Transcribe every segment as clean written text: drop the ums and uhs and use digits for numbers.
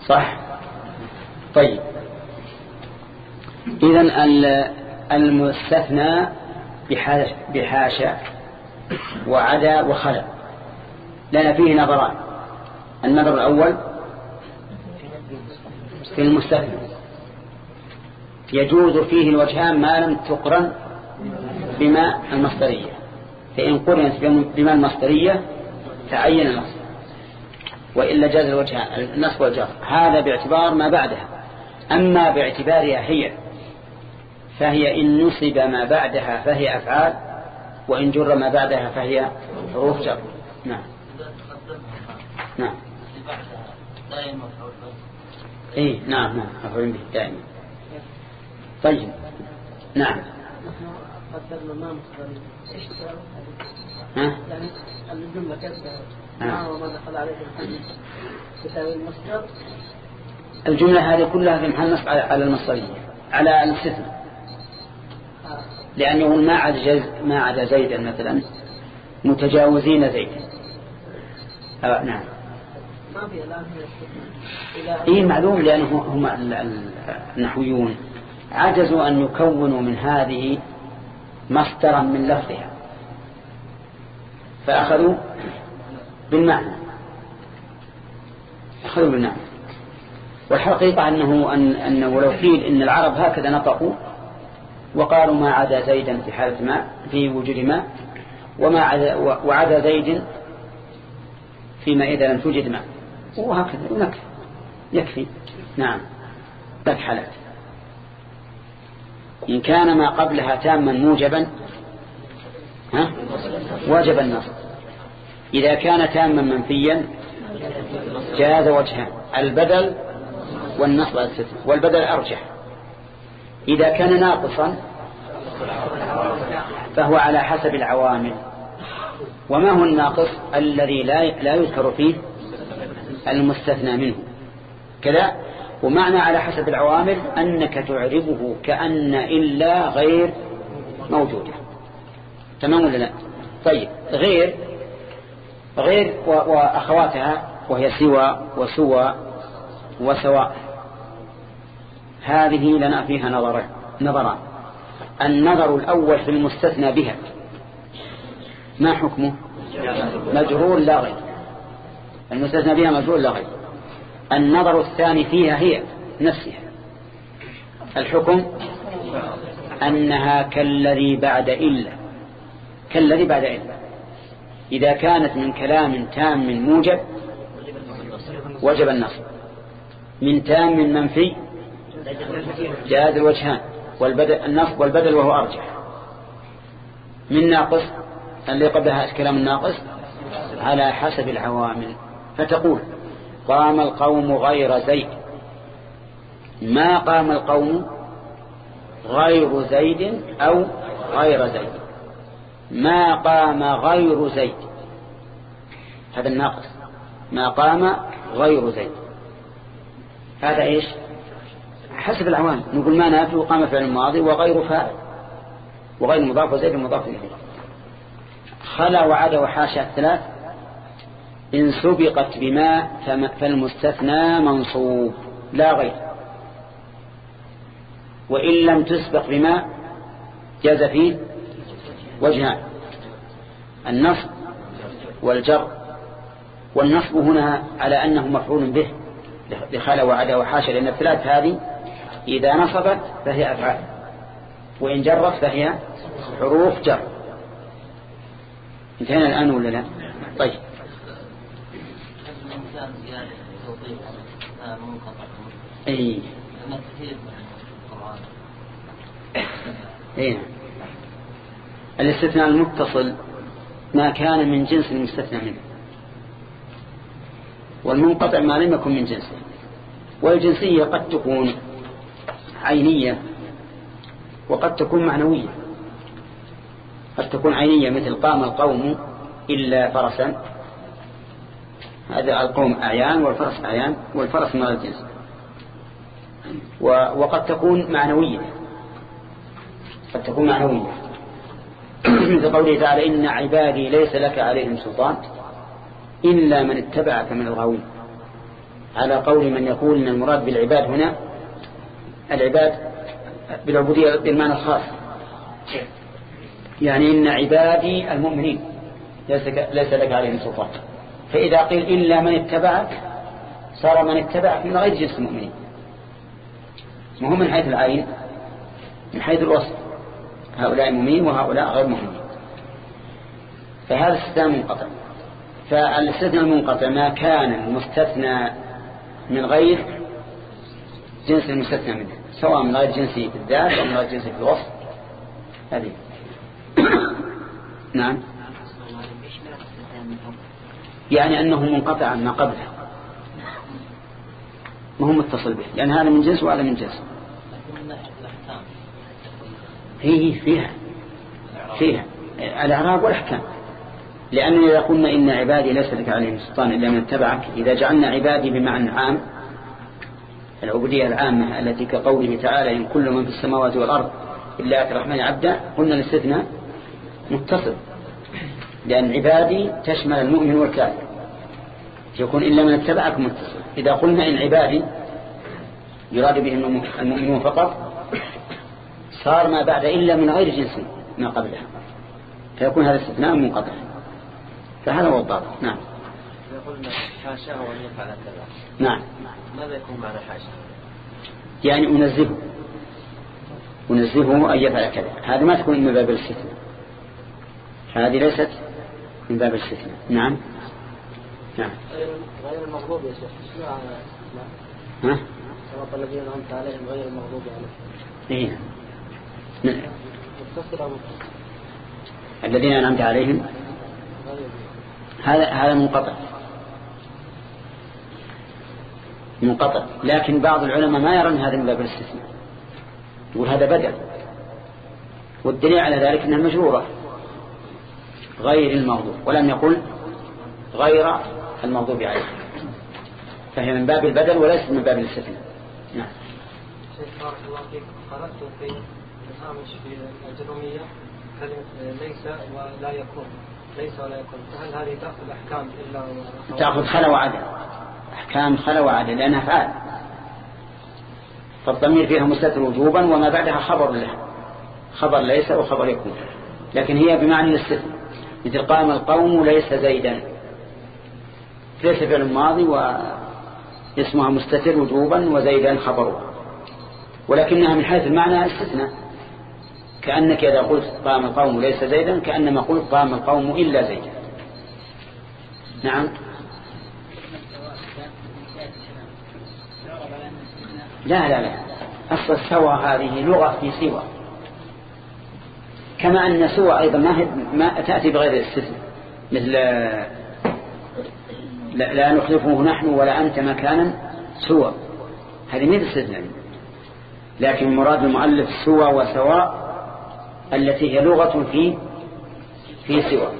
صح. طيب إذن المستثنى بحاشا وعدا وخلا لنا فيه نظران. النظر الأول في المستثنى يجوز فيه الوجهان ما لم تقرن بما المصدرية، فإن قرنت بما المصدرية تعين النصب، وإلا جاز الوجهان النصب والجر. هذا باعتبار ما بعدها. أما باعتبارها هي فهي إن نصب ما بعدها فهي أفعال، وإن جر ما بعدها فهي حروف جر. نعم نعم إيه نعم نعم أفعل به دائما. طيب نعم. قدرنا ما مصدر ايش ها يعني الجمله كذا ما وما دخل عليه الحديث تساوي المصدر. الجمله هذه كلها في محل نصب على المصدريه على الاستثناء، لانه ما عدا زيدا مثلا متجاوزين زيدا. نعم ما في الان ايه معلوم، لانه هم النحويون عجزوا ان يكونوا من هذه مصدرا من لفظها فأخذوا بالمعنى. والحقيقة أنه لو قيل إن العرب هكذا نطقوا وقالوا ما عدا زيدا في حالة ما في وجود ما وعدا زيد فيما إذا لم توجد ما، وهكذا يكفي. نعم. ثلاث حالات: إن كان ما قبلها تاما موجبا واجب النصب. إذا كان تاما منفيا جاز وجهان: البدل والنصب على الاستثناء، والبدل أرجح. إذا كان ناقصا فهو على حسب العوامل. وما هو الناقص؟ الذي لا يذكر فيه المستثنى منه كذا. ومعنى على حسب العوامل أنك تعربه كأن إلا غير موجودة. تمام ولا لا؟ طيب غير وأخواتها وهي سوى وسوى وسواء، هذه لنا فيها نظران. النظر الأول في المستثنى بها ما حكمه؟ مجرور لا غير. المستثنى بها مجرور لا غير. النظر الثاني فيها هي نفسها، الحكم أنها كالذي بعد إلا. إذا كانت من كلام تام موجب وجب النصب، من تام منفي جاز الوجهان النصب والبدل وهو أرجح، من ناقص اللي قبلها كلام الناقص على حسب العوامل. فتقول: قام القوم غير زيد. ما قام القوم غير زيد أو غير زيد. ما قام غير زيد، هذا الناقص. ما قام غير زيد، هذا إيش؟ حسب العوامل. نقول ما نافي وقام فعل الماضي وغير فاعل وغير مضاف وزيد مضاف إليه. خلا وعدا وحاشا الثلاث إن سبقت بما فالمستثنى منصوب لا غير، وإن لم تسبق بما جاز فيه وجهان: النصب والجر. والنصب هنا على أنه مفعول به لخلا وعدا وحاشا، لأن الثلاث هذه إذا نصبت فهي أفعال، وإن جرت فهي حروف جر. انتهينا الآن ولا لا؟ طيب. اي الاستثناء المتصل ما كان من جنس المستثنى منه، والمنقطع ما لم يكن من جنسه. والجنسية قد تكون عينية وقد تكون معنوية. قد تكون عينية مثل قام القوم إلا فرسا، هذا القوم أعيان والفرس أعيان، والفرس من الجنس. وقد تكون معنوية، مثل قوله تعالى: إن عبادي ليس لك عليهم سلطان إلا من اتبعك من الغاوين. على قول من يقول إن المراد بالعباد هنا العباد بالعبودية بالمعنى الخاص، يعني إن عبادي المؤمنين ليس لك عليهم سلطان. فإذا قيل إلا من اتبعك صار من اتبعك من غير جنس المؤمنين، وهم من حيث العين من حيث الوصف، هؤلاء مؤمنين وهؤلاء غير مؤمنين. فهذا استثناء منقطع. فالاستثناء المنقطع ما كان المستثنى من غير جنس المستثنى منه، سواء من غير جنسي في الذات أو من غير جنسي في الوصف. هذه نعم، يعني أنه منقطع عن ما قبله، ما هو متصل به، لأن هذا من جنس وهذا من جنس. فيها الإعراب والأحكام. لأننا إذا قلنا إن عبادي ليس لك عليهم سلطان إلا من اتبعك، إذا جعلنا عبادي بمعنى عام العبودية العامة التي كقوله تعالى إن كل من في السماوات والأرض إلا آتي الرحمن عبدا، قلنا الاستثناء متصل، لأن عبادي تشمل المؤمن والكافر، يكون إلا من اتبعك متصل. إذا قلنا إن عبادي يراد به المؤمنون فقط صار ما بعد إلا من غير جنس ما قبلها، فيكون هذا استثناء منقطع. فهذا هو الضابط. نعم. قلنا حاشاه وأن يفعل كذا. نعم. ماذا يكون معنى حاشاه؟ يعني أنزهه أن يفعل كذا. هذا ما تكون من باب الاستثناء، هذه ليست من باب الاستثناء. نعم. نعم. غير المغضوب يا شيخ. ها؟ صراط الذين أنعمت عليهم غير المغضوب عليهم. نعم. الذين أنعمت عليهم هذا منقطع. لكن بعض العلماء ما يرون هذا من باب الاستثناء، يقول هذا بدل، والدليل على ذلك أنها مجرورة غير المغضوب، ولم يقل غير المغضوب عليه، فهي من باب البدل وليس من باب الاستثناء. نعم. شيخ بارك الله فيك، قرأت في الهامش في الجرومية كلمة ليس ولا يكون، ليس ولا يكون، فهل هذه تأخذ أحكام إلا تأخذ خلا وعدل، أحكام خلا وعدل، لأنها أفعال، فالضمير فيها مستتر وجوبا وما بعدها خبر له، خبر ليس وخبر يكون، لكن هي بمعنى الاستثناء، مثل قام القوم ليس زيدا، ليس فعل ماضي واسمها مستتر وجوبا وزيدا خبره، ولكنها من حيث المعنى استثناء، كأنك إذا قلت قام القوم ليس زيدا كأنما قلت قام القوم إلا زيدا. نعم. لا أصل سوى هذه لغة في سوى، كما أن سوى أيضا ما تأتي بغير الاستثناء، مثل لا نخلفه نحن ولا أنت مكانا سوى، هذه من الاستثناء، لكن مراد المؤلف سوى وسواء التي هي لغة في سوى.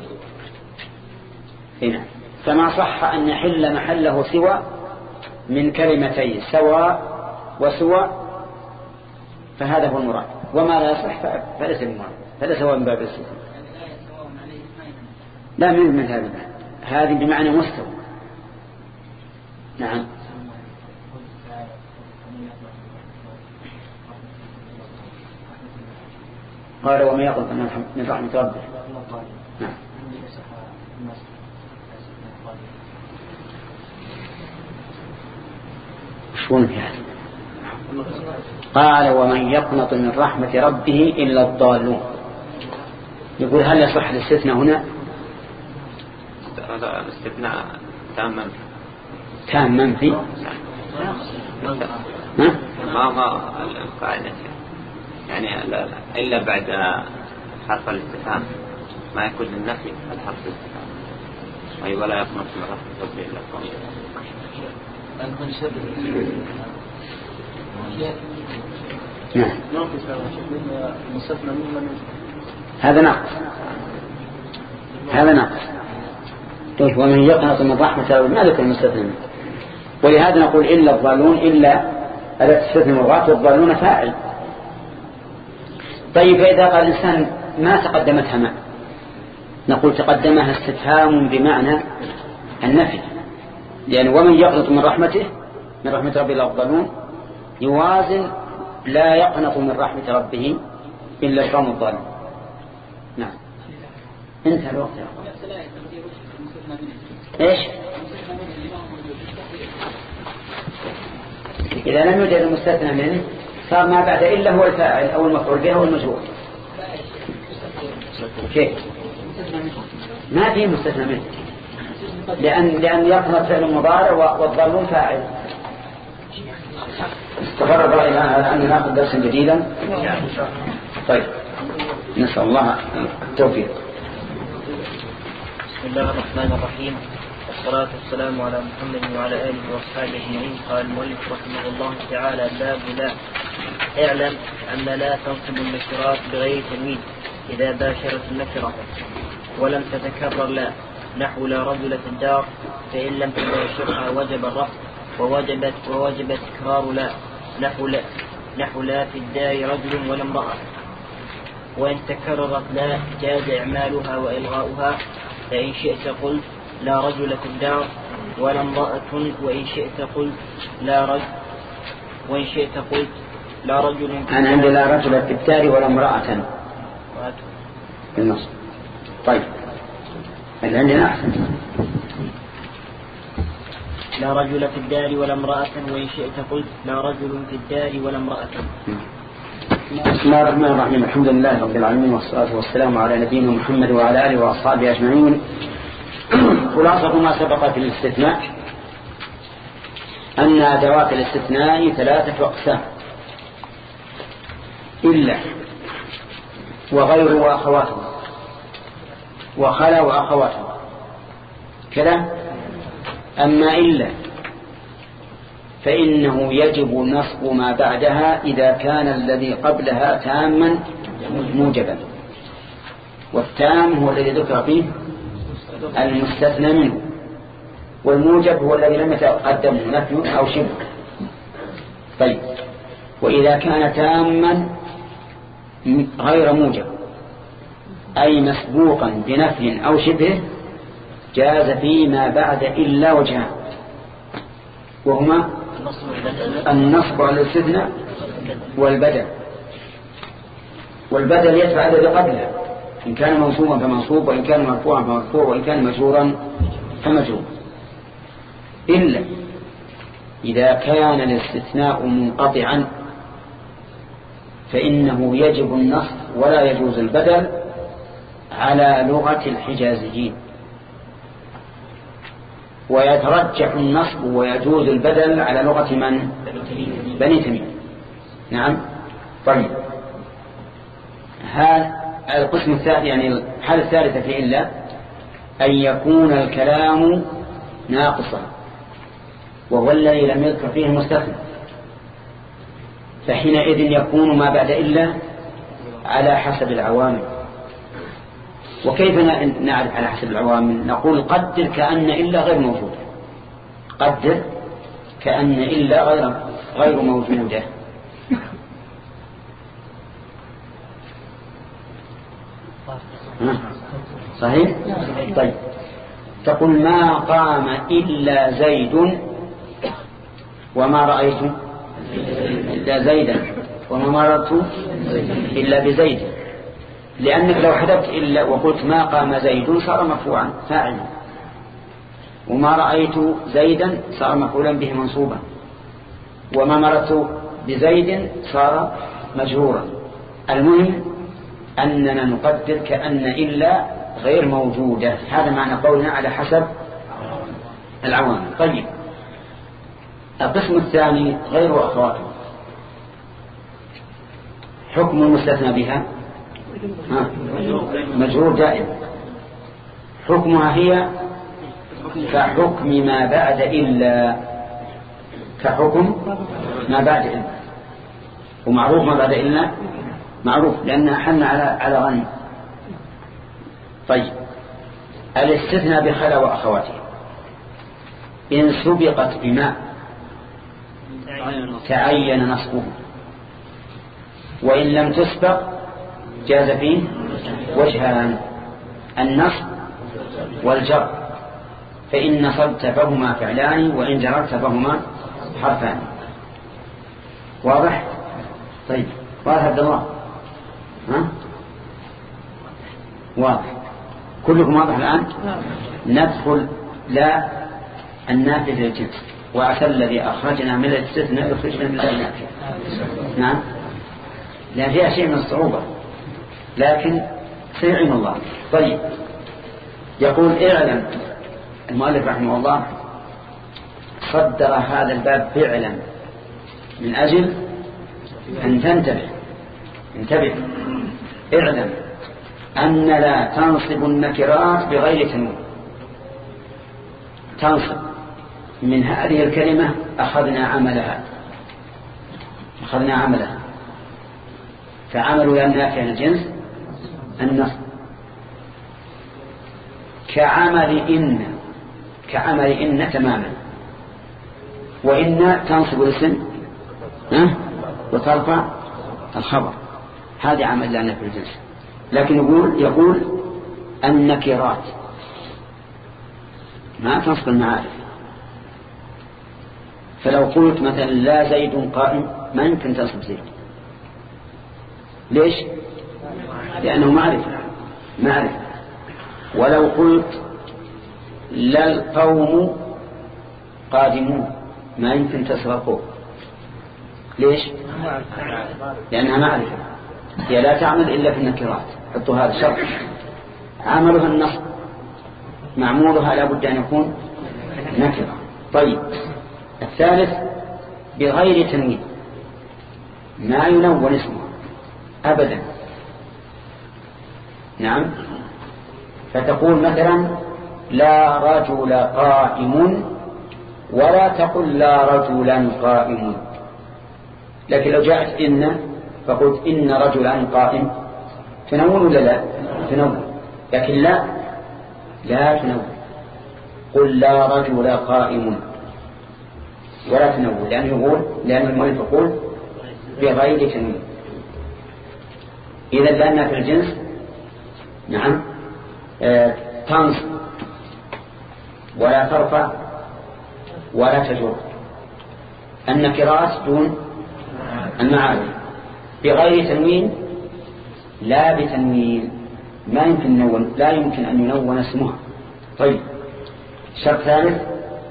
هنا فما صح أن يحل محله سوى من كلمتين سواء وسوى، فهذا هو المراد، وما لا يصح فليس المراد، فليس هو من باب الاستثناء. لا من هذا، هذه بمعنى مستوى. نعم. قال وما يقض من رحمة ربه. نعم. شون في هذا؟ قال ومن يقنط من رحمة ربه إلا الضالون. يقول هل يصح الاستثناء هنا؟ هذا الاستثناء تام منفي. ما القاعدة يعني إلا بعد حرف الاستفهام ما يكون للنفي الحرف الاستفهام، أي ولا يقنط من رحمة ربه إلا الضالون. هذا ناقص. طيب ومن يقنط من رحمة ربه ما ذكر المستثنى، ولهذا نقول إلا الضالون، إلا ألا تستثنى مرات والضالون فاعل. طيب فإذا قال الإنسان ما تقدمتها ما، نقول تقدمها استفهام بمعنى النفي، يعني ومن يقنط من رحمته من رحمة ربه الأفضلون يوازن لا يقنط من رحمة ربه إلا القوم الظالمون. نعم انتهى الوقت. ايش؟ إذا لم يوجد المستثنى منه صار ما بعد إلا هو الفاعل أو المفعول به أو المجهول. كيف؟ ما فيه مستثنى منه لأن يقنط فعل مضارع والظالمون فاعل. استقر الرأي على أن نأخذ درسا جديدا. طيب نسأل الله التوفيق. بسم الله الرحمن الرحيم، والصلاة والسلام على محمد وعلى آله وأصحابه أجمعين. قال المؤلف رحمه الله تعالى: باب لا. اعلم أن لا تنصب النكرات بغير تنوين إذا باشرت النكرة ولم تتكرر لا، نحو لا رجل في الدار، فإن لم تباشرها وجب الرفع ووجب تكرار لا، نحو لا في الدار رجل ولا امرأة. وإن تكررت لا جاز إعمالها وإلغاؤها، فإن شئت قلت لا رجل في الدار ولا امرأة، وإن شئت قلت لا رجل. أنا عندي لا رجل في الدار ولا امرأة في النص. طيب اللي عندنا أحسن. لا رجل في الدار ولا امرأة، وإن شئت قلت لا رجل في الدار ولا امرأة. بسم الله الرحمن الرحيم. الحمد لله رب العالمين، والصلاة والسلام على نبينا محمد وعلى آله وأصحابه أجمعين. خلاصة ما سبق في الاستثناء أن أدوات الاستثناء 3 أقسام: إلا وغير وأخواته وخلا وأخواته كذا. أما إلا فإنه يجب نصب ما بعدها إذا كان الذي قبلها تاما موجبا، والتام هو الذي ذكر فيه المستثنى منه، والموجب هو الذي لم يتقدم نفي أو شبه. طيب وإذا كان تاما غير موجب أي مسبوقا بنفي أو شبه جاز فيما بعد إلا وجهان، وهما النصب على الاستثناء والبدل. والبدل يدفع الذي قبله، إن كان منصوبا فمنصوب، وإن كان مرفوعا فمرفوع، وإن كان مجرورا فمجرور. إلا إذا كان الاستثناء منقطعا فإنه يجب النصب ولا يجوز البدل على لغة الحجازيين، ويترجح النصب ويجوز البدل على لغة من؟ بني تميم. نعم. طيب هذا القسم الثالث، يعني الحالة الثالثة في إلا أن يكون الكلام ناقصا، وهو الذي لم يذكر فيه المستثنى، فحينئذ يكون ما بعد إلا على حسب العوامل. وكيف نعرف على حسب العوامل؟ نقول قدر كأن إلا غير موجودة، قدر كأن إلا غير موجودة. صحيح؟ طيب تقول ما قام إلا زيد وما رأيت إلا زيدا وما مررت إلا بزيد، لأنك لو حذفت إلا وقلت ما قام زيد صار مرفوعا فاعلا، وما رأيت زيدا صار مفعولا به منصوبا، وما مررت بزيد صار مجرورا. المهم أننا نقدر كأن إلا غير موجودة. هذا معنى قولنا على حسب العوامل. طيب القسم الثاني غير أخواته، حكم المستثنى بها مجرور دائم، حكمها هي كحكم ما بعد إلا، كحكم ما بعد إلا. ومعروف ما بعد إلا معروف لأنها حن على غنم. طيب الاستثناء بخلا وأخواته إن سبقت بما تعين نصبه، وإن لم تسبق جاز فيه وجهان: النصب والجر. فإن نصبت فهما فعلان وإن جررت فهما حرفان. واضح؟ طيب واضح عبد الله؟ ها؟ واضح. كلكم واضح الآن؟ ندخل لا النافذ للجنس، وأتى الذي أخرجنا من الاستثناء يخرجنا من النافذ. نعم، لأن فيها شيء من الصعوبة لكن سيعين الله. طيب يقول اعلم المؤلف رحمه الله صدر هذا الباب فعلا من أجل أن انتبه اعلم أن لا تنصب النكرات بغير تنوين. تنصب من هذه الكلمة أخذنا عملها فعمل النافع الجنس النصب كعمل إن تماما. وإن تنصب الاسم وترفع الخبر، هذه عمل النافع الجنس. لكن يقول النكرات ما تنصب المعارف. فلو قلت مثلا لا زيد قائم ما يمكن تنصب زيد. ليش؟ لأنه معرفة. ولو قلت لا القوم قادمون ما يمكن تسرقوا. ليش؟ لأنها معرفة، هي لا تعمل إلا في النكرات. حطوا هذا الشرط، عملها النصب، معمولها لا بد أن يكون نكرة. طيب الثالث بغير تنوين، ما ينون اسمه أبدا. نعم، فتقول مثلا لا رجل قائم ولا تقل لا رجلا قائم. لكن لو جاءت إن فقلت إن رجلا قائم تنون ولا لا؟ تنون. لكن لا تنون، قل لا رجل قائم ولا تنون، لأن المؤلف يقول بغير تنوين. إذا لأنها في الجنس نعم تنصب ولا ترفع ولا تجر. النكرات دون المعارف بغير تنوين لا بتنوين، لا يمكن أن ينون اسمها. طيب شرط ثالث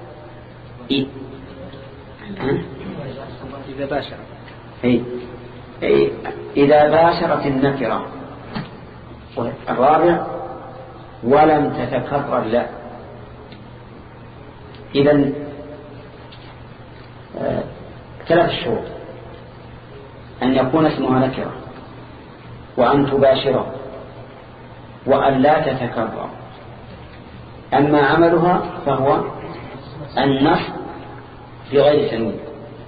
إذا باشرت النكرة. الرابع ولم تتكرر لا. إذن 3 شروط: أن يكون اسمها نكرة، وأن تباشره، وأن لا تتكرر. أما عملها فهو النصب بغير تنوين.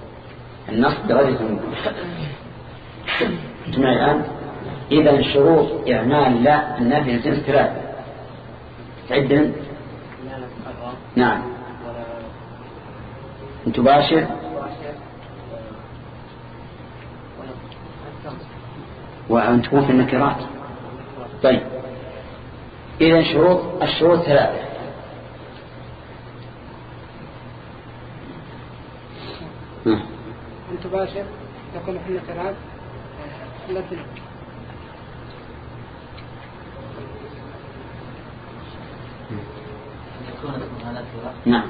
جمع الآن. إذا شروط إعمال لا النافع الجنس 3. تعدن. نعم، أن تباشر وأن تكون في النكرات. طيب إذا الشروط 3. أن تباشر تكون في النكرات التي نعم،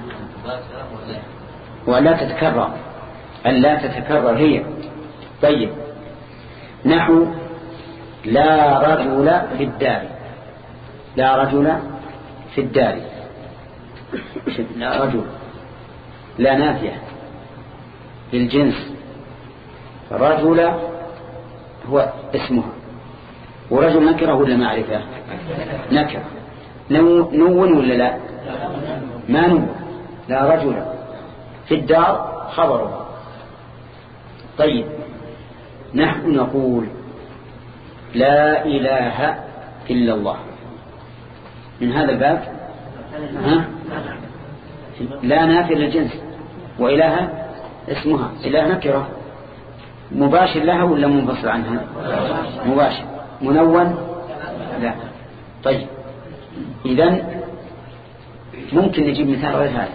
ولا تتكرر. ألا تتكرر هي. طيب نحو لا رجل في الدار. لا رجل في الدار. لا رجل لا نافية للجنس. رجل هو اسمها، ورجل نكرة ولا معرفة؟ نكرة. نون ولا لا؟ ما نون. لا رجل في الدار خبره. طيب نحن نقول لا إله إلا الله. من هذا الباب لا نافي للجنس، وإله اسمها. إله نكرة مباشر لها ولا منفصل عنها؟ مباشر. منون لا. طيب إذن ممكن نجيب مثال غير هذا.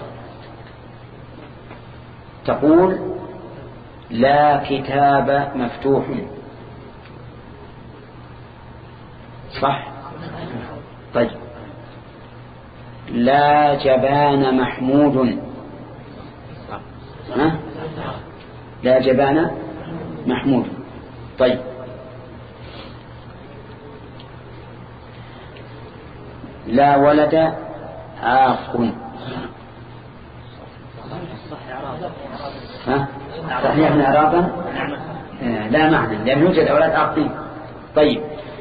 تقول لا كتاب مفتوح، صح؟ طيب لا جبان محمود، ها؟ لا جبان محمود. طيب لا ولد عاق، ها؟ صحيح من إعرابا لا معنى لأن يوجد أولاد عاقين. طيب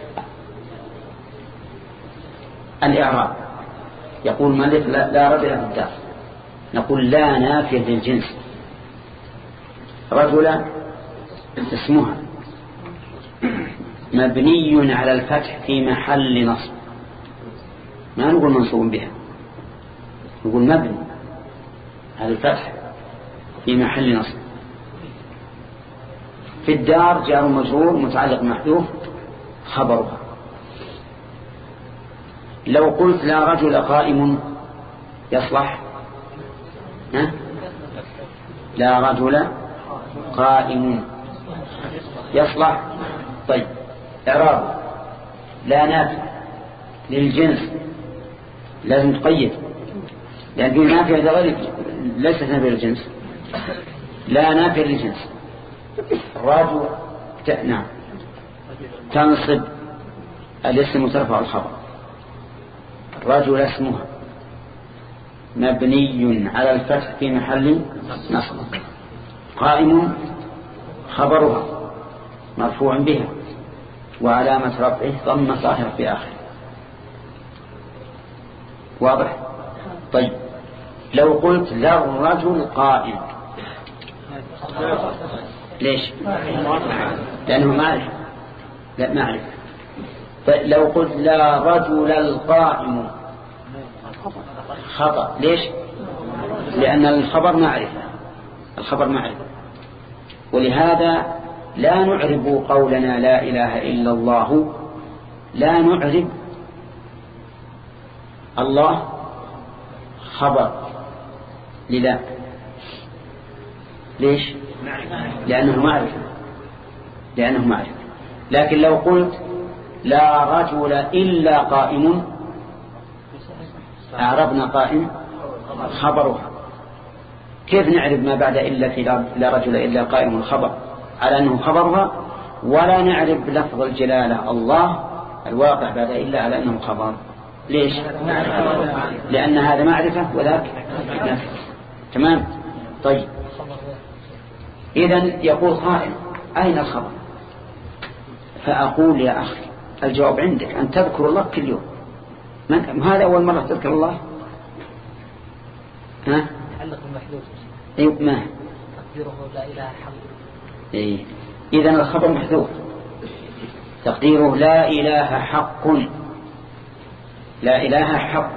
الإعراب يقول مالك لا رجل في الدار، نقول لا نافية للجنس. رجل اسمها مبني على الفتح في محل نصب، ما نقول منصوب بها، نقول مبني على الفتح في محل نصب. في الدار جار مجرور متعلق محذوف خبرها. لو قلت لا رجل قائم يصلح، ها؟ لا رجل قائم يصلح. طيب إعراب لا نافع للجنس لازم تقيد، لأن في نافع غير ليست نافع للجنس، لا نافع للجنس. الرجل نعم تنصب الاسم وترفع الخبر. الرجل اسمها مبني على الفتح في محل نصب، قائم خبرها مرفوع بها وعلامة رفعه ضم ظاهر في آخر. واضح؟ طيب لو قلت لا الرجل قائم، ليش؟ لأنه معرفة، لا معرفة. لو قلت لا رجل القائم خطأ، ليش؟ لأن الخبر معرفة، الخبر معرفة. ولهذا لا نعرب قولنا لا إله إلا الله، لا نعرب الله خبر لله. ليش؟ لأنه معرفة، لأنه معرفة. لكن لو قلت لا رجل إلا قائم، أعربنا قائم خبرها. كيف نعرف ما بعد إلا في لا رجل إلا قائم الخبر على أنه خبرها، ولا نعرف لفظ الجلالة الله الواقع بعد إلا على أنه خبر؟ ليش؟ لأن هذا معرفة وذاك نفس. تمام. طيب إذن يقول قائل أين الخبر؟ فأقول يا أخي الجواب عندك أن تذكر الله كل يوم. هذا أول مرة تذكر الله؟ ها؟ تعلق المحدود. أيوة ما تقديره لا إله حق. إيه. إذن الخبر محذوف، تقديره لا إله حق، لا إله حق.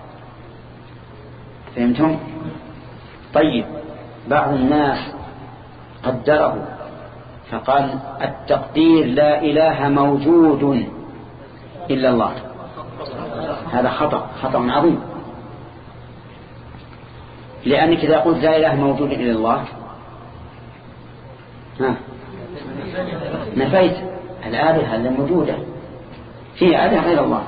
فهمتم؟ طيب بعض الناس قدره فقال التقدير لا إله موجود إلا الله. هذا خطأ، خطأ عظيم. لأنك إذا قلت لا إله موجود إلا الله نفيت الآلهة الموجودة، في آلهة غير الله.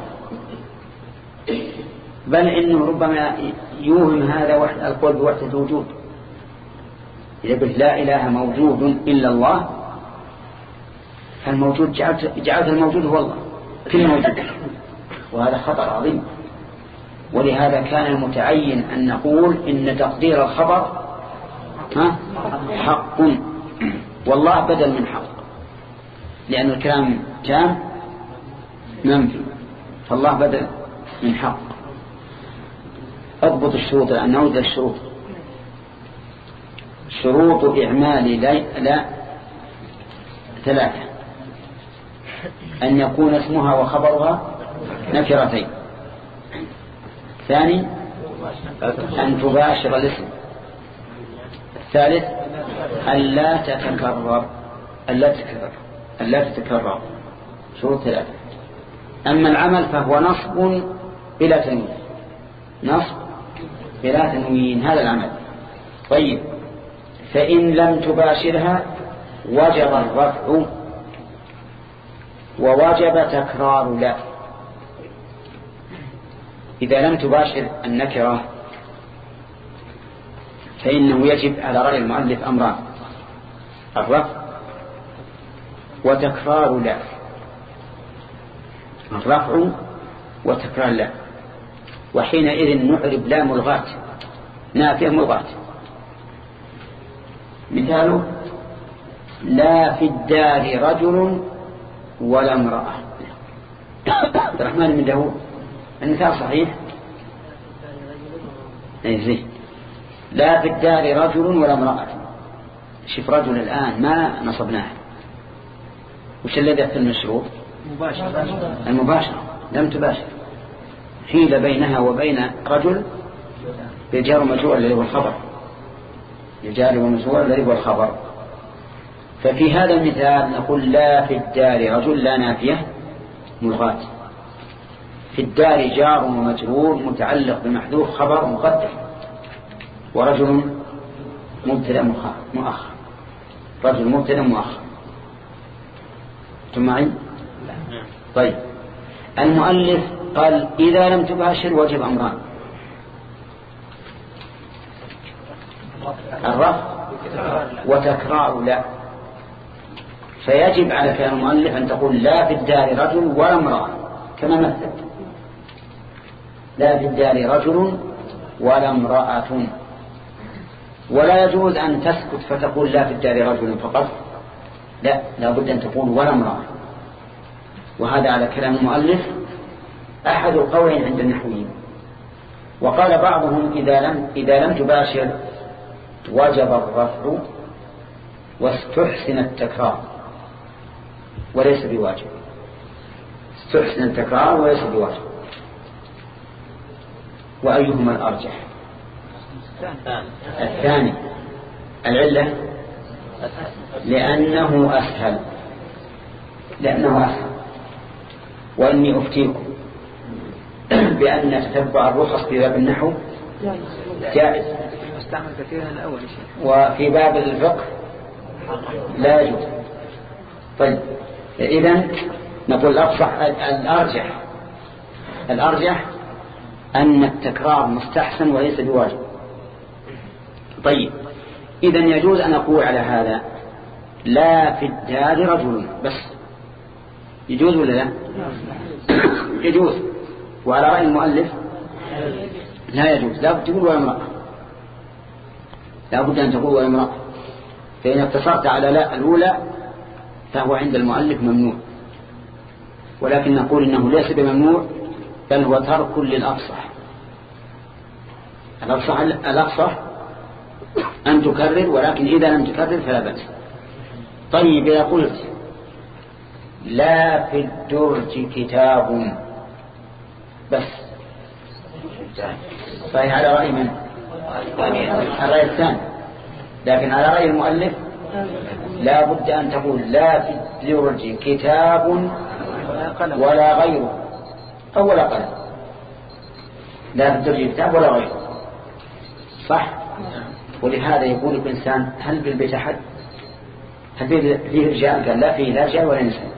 بل إنه ربما يوهم هذا القول بوحدة الوجود. إذا قلت لا إله موجود إلا الله فالموجود جعلت الموجود هو الله، كل موجود، وهذا خطر عظيم. ولهذا كان المتعين أن نقول إن تقدير الخبر حق، والله بدل من حق، لأن الكلام تام منفي، فالله بدل من حق. اضبط الشروط لأن نعود للشروط. شروط إعمال لا ثلاثة: أن يكون اسمها وخبرها نكرتين، ثاني أن تباشر الاسم، الثالث ألا تتكرر. شروط ثلاثة. أما العمل فهو نصب بلا تنوين، نصب بلا تنوين، هذا العمل. طيب، فإن لم تباشرها وجب الرفع ووجب تكرار لا. إذا لم تباشر النكرة فإنه يجب على رأي المؤلف أمران: الرفع وتكرار لا. الرفع وتكرار لا، وحينئذ نعرب لا ملغاة، نافية ملغاة. مثاله: لا في الدار رجل ولا امرأة. عبد الرحمن من له المثال صحيح؟ زين. لا في الدار رجل ولا امرأة. شوف رجل الآن ما نصبناه، وش الذي في المشروع؟ المباشرة. لم تباشر، حيل بينها وبين رجل بجار ومجرور الذي هو الخبر، بجار ومجرور الذي هو الخبر. ففي هذا المثال نقول لا في الدار رجل، لا نافية ملغاة. في الدار جار ومجرور متعلق بمحذوف خبر مقدم، ورجل مبتدا مؤخر. رجل مبتدا مؤخر. معي؟ طيب، المؤلف قال إذا لم تباشر وجب أمران: الرفع وتكرار لا. فيجب على كلام المؤلف أن تقول لا في الدار رجل ولا امرأة، كما مثل: لا في الدار رجل ولا امرأة. ولا يجوز أن تسكت فتقول لا في الدار رجل فقط، لا بد أن تقول ولا امرأة. وهذا على كلام المؤلف أحد القولين عند النحويين. وقال بعضهم إذا لم تباشر وجب الرفع واستحسن التكرار وليس بواجب. استحسن التكرار وليس بواجب. وأيهما الأرجح؟ الثاني. العلة لأنه أسهل. وإني أفتيكم بأن تتبع الرخص في باب النحو جائز، وفي باب الفقه لا يجوز. طيب، إذن نقول الأرجح أن التكرار مستحسن وليس بواجب. طيب، إذن يجوز أن أقول على هذا لا في الدار رجل بس، يجوز ولا لا؟ يجوز. وعلى رأي المؤلف لا يجوز، لا بد تقول ولا امرأة، لا بد أن تقول ولا امرأة. فإن اقتصرت على لا الأولى فهو عند المؤلف ممنوع، ولكن نقول إنه ليس بممنوع بل هو ترك للأفصح. الأفصح أن تكرر، ولكن إذا لم تكرر فلا بأس. طيب، إذا قلت لا في الدرج كتاب بس، صحيح على رأي من؟ الرأي الثاني. لكن على رأي المؤلف لا بد أن تقول لا في الدرج كتاب ولا غيره أو ولا قلم. لا في الدرج كتاب ولا غيره، صح؟ ولهذا يقول الإنسان هل بالبيت أحد؟ هل فيه رجال؟ قال لا فيه لا رجال ولا نساء.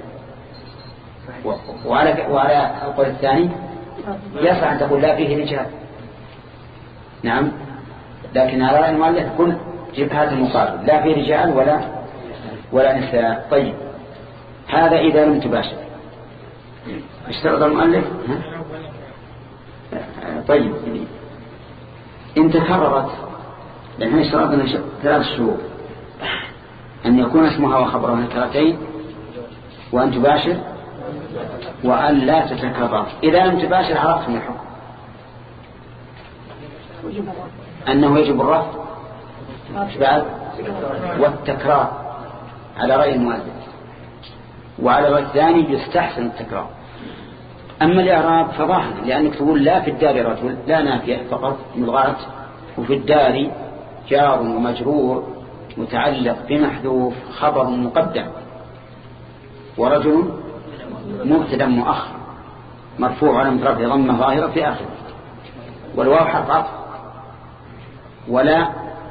وعلى القول الثاني يصح أن تقول لا فيه رجال. نعم، لكن على رأي المؤلف كل جيب هذا المقابل، لا فيه رجال ولا نساء. طيب، هذا إذا لم تباشر. اشترط المؤلف طيب، إن تكررت، لأنه اشترطنا 3 شروط: أن يكون اسمها وخبرها نكرتين، وأن تباشر، وأن لا تتكرر. إذا لم تباشر عرفت من الحكم أنه يجب الرفع والتكرار على رأي المؤلف، وعلى رأي الثاني يستحسن التكرار. أما الإعراب فظاهر، لأنك تقول لا في الدار رجل، لا نافية فقط ملغاة، وفي الدار جار ومجرور متعلق بمحذوف خبر مقدم، ورجل مبتدا مؤخر مرفوع على رفعه ضمه ظاهرة في آخره، والواو حرف عطف ولا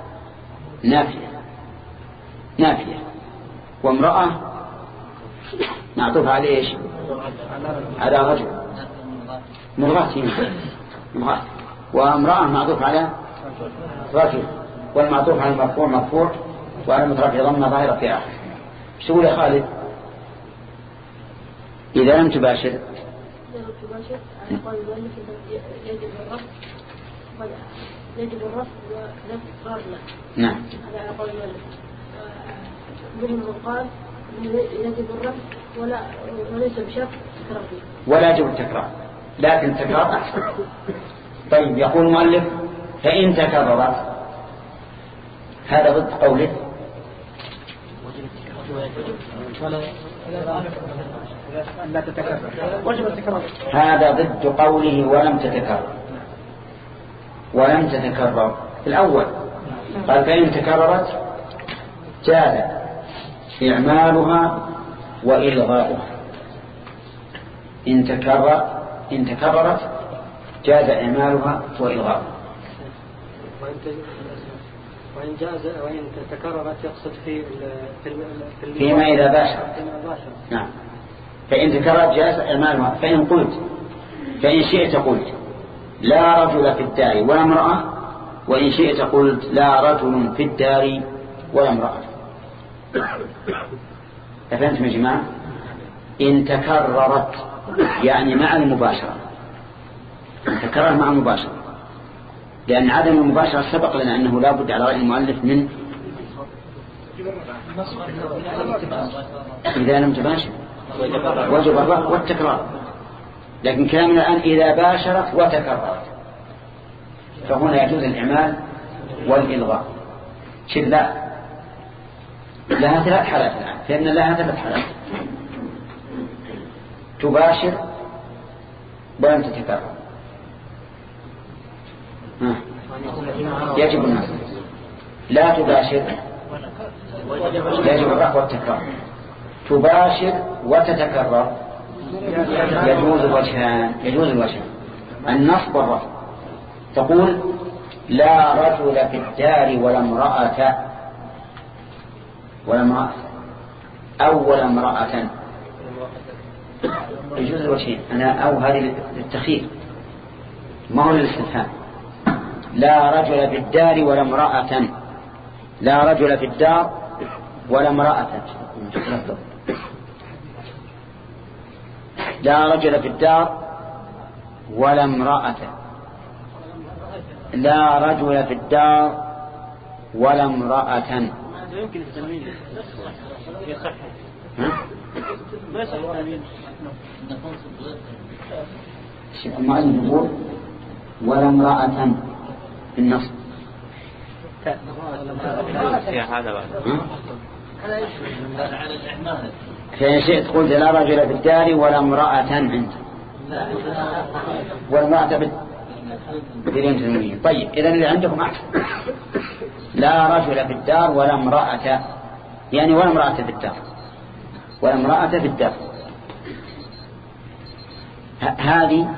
نافية. وامرأة معطوف على إيش؟ على رجل مرغاة. وامرأة معطوف على رجل، والمعطوف على المرفوع مرفوع، وعلى مترفع ضمة ظاهرة في آخر. شو يا خالد؟ إذا لم تباشر يجب الرفض ونفي إقرار له. نعم. هذا على قول المؤلف. منهم قال يجب الرفض وليس بشرط تكرار فيه. ولا يجب التكرار، لكن تكرار أحسن. طيب يقول المؤلف فإن تكررت، هذا ضد قوله لا تتكرر. وجب التكرار. هذا ضد قوله ولم تتكرر. الأول قال فإن تكررت جاز إعمالها وإلغاؤها. إن تكررت جاز إعمالها وإلغاؤها. وإن تكررت يقصد فيما إذا باشر. نعم. فإن تكررت جاز إعمالها. فإن شئت قلت لا رجل في الدار ولا امرأة، وإن شئت قلت لا رجل في الدار ولا امرأة. أفهمتم يا جماعة؟ إن تكررت يعني مع المباشرة، تكرر مع المباشرة، لأن عدم المباشرة سبق لنا أنه لا بد على رأي المؤلف من إذا لم تباشر وجب الرفض والتكرار. لكن كلامنا الآن إذا باشرت وتكررت، فهنا يجوز الإعمال والإلغاء. لا لها 3 حالات الآن، فإن لها 3 حالات: تباشر ولم تتكرر، يجب النصب. لا تباشر يجب الرفض والتكرار. تباشر وتتكرر يجوز الوجهان النصب والرفض. تقول لا رجل في الدار ولا امرأة أو ولا امرأة، يجوز الوجهين. أو هذه للتخيير ما هو للاستفهام. لا رجل في الدار ولا امرأة، لا رجل في الدار ولا امرأة، لا رجل في الدار ولا امرأة، لا رجل في الدار ولا امرأة. يمكن التنوين يصح. ما يصح التنوين. المؤلف يقول ولا امرأة بالنصب. فإن شئت قلت لا رجل في الدار ولا امرأة عنده، والمرأة بدون تنوين. طيب إذن اللي عندكم أحسن. لا رجل في الدار ولا امرأة، يعني ولا امرأة في الدار، ولا امرأة في الدار. هذه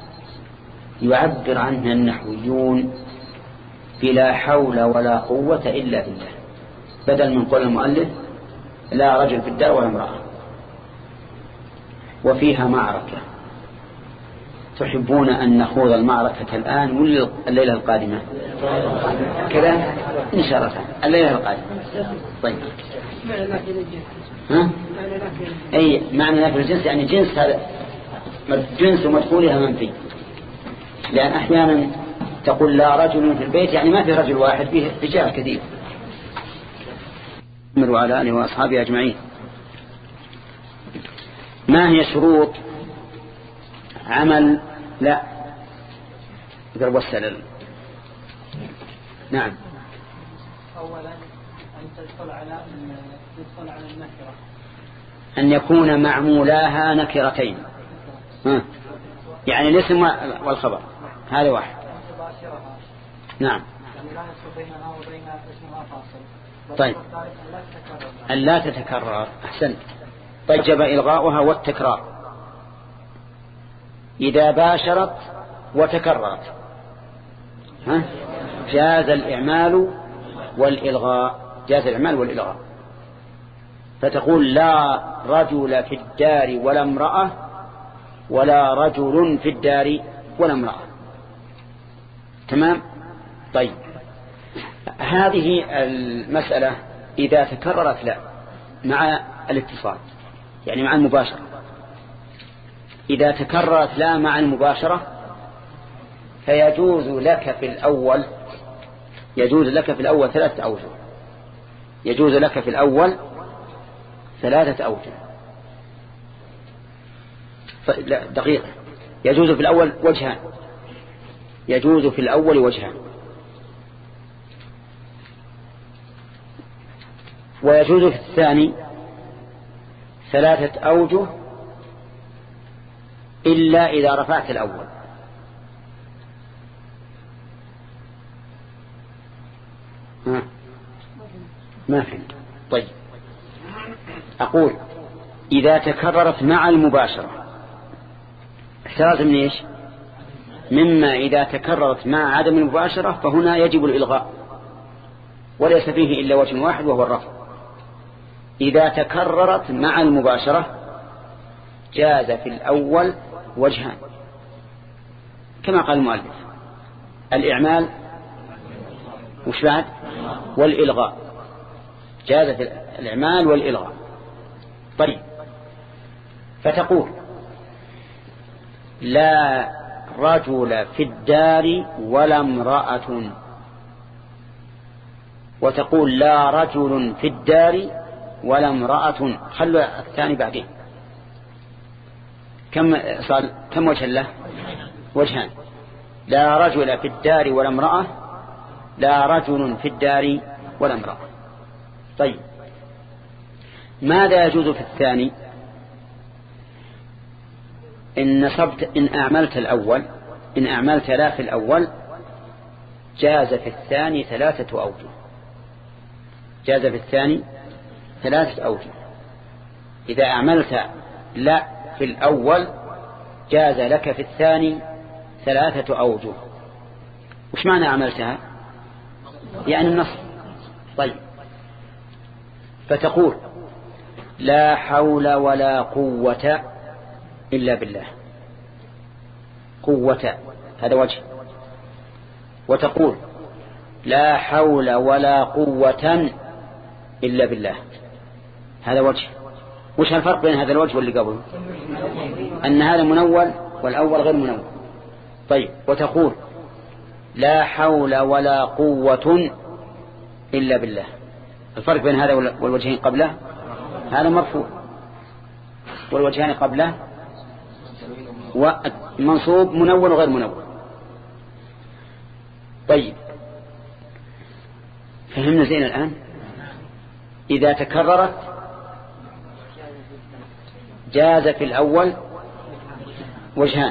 يعبر عنها النحويون بلا حول ولا قوة إلا بالله، بدل من قول المؤلف لا رجل في الدار ولا امرأة. وفيها معركة، تحبون أن نخوض المعركة الآن ولا الليلة القادمة؟ كذا إن شاء الله الليلة القادمة. طيب أي معنى نفي الجنس يعني جنس، هذا جنس مدخولها منفي. لأن أحيانا تقول لا رجل في البيت يعني ما في رجل واحد، فيه رجال كثير. وعلى آله وأصحابه أجمعين. ما هي شروط عمل لا ضرب السلل؟ نعم. أولا أن تدخل على النكرة، أن يكون معمولاها نكرتين، يعني الاسم والخبر، هذا واحد. نعم. طيب أن لا تتكرر. أحسنت. طيب جب إلغاؤها والتكرار إذا باشرت وتكررت. جاز الإعمال والإلغاء، جاز الإعمال والإلغاء. فتقول لا رجل في الدار ولا امرأة، ولا رجل في الدار ولا امرأة. تمام. طيب هذه المسألة إذا تكررت لا مع الاتصال، يعني مع المباشرة، إذا تكررت لا مع المباشرة فيجوز لك في الأول، يجوز لك في الأول 3 أوجه، يجوز لك في الأول 3 أوجه. لا دقيقة، يجوز في الأول وجهان، يجوز في الأول وجهان، ويجوز في الثاني 3 أوجه إلا إذا رفعت الأول. ما فهمت. طيب أقول إذا تكررت مع المباشرة، احتراز من إيش؟ مما إذا تكررت مع عدم المباشرة فهنا يجب الإلغاء، وليس فيه إلا وجه واحد وهو الرفع. إذا تكررت مع المباشرة جاز في الأول وجهان كما قال المؤلف، الإعمال وش بعد؟ والإلغاء، جاز في الإعمال والإلغاء. طيب فتقول لا رجل في الدار ولا امرأة، وتقول لا رجل في الدار ولا امرأة، خلوا الثاني بعدين. كم وجه له؟ وجهان. لا رجل في الدار ولا امرأة، لا رجل في الدار ولا امرأة. طيب ماذا يجوز في الثاني؟ إن أعملت الأول، إن أعملت لا في الأول جاز في الثاني 3 أوجه، جاز في الثاني 3 أوجه. إذا أعملت لا في الأول جاز لك في الثاني 3 أوجه. وش معنى عملتها؟ يعني النص. طيب فتقول لا حول ولا قوة إلا بالله، قوة هذا وجه. وتقول لا حول ولا قوة إلا بالله، هذا وجه. وش الفرق بين هذا الوجه واللي قبله؟ أن هذا منول والأول غير منول. طيب وتقول لا حول ولا قوة إلا بالله، الفرق بين هذا والوجهين قبله هذا مرفوع، والوجهان قبله ومنصوب منون وغير منون. طيب فهمنا زين الآن. إذا تكررت جاز في الأول وجهان،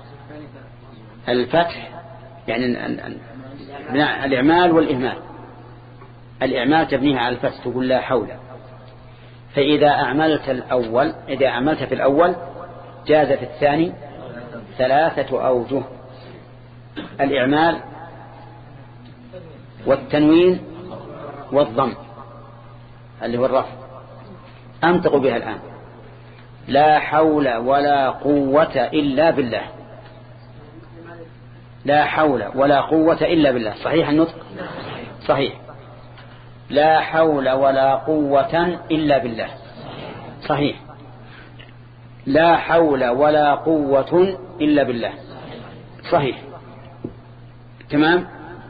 الفتح يعني الإعمال والإهمال. الإعمال تبنيها على الفتح، تقول لا حول. فإذا أعملت الأول، إذا أعملت في الأول جاز في الثاني 3 أوجه، الإعمال والتنوين والضم اللي هو الرفع. أنطق بها الآن لا حول ولا قوة إلا بالله، لا حول ولا قوة إلا بالله. صحيح النطق؟ صحيح. لا حول ولا قوة إلا بالله، صحيح. لا حول ولا قوة إلا بالله، صحيح. تمام.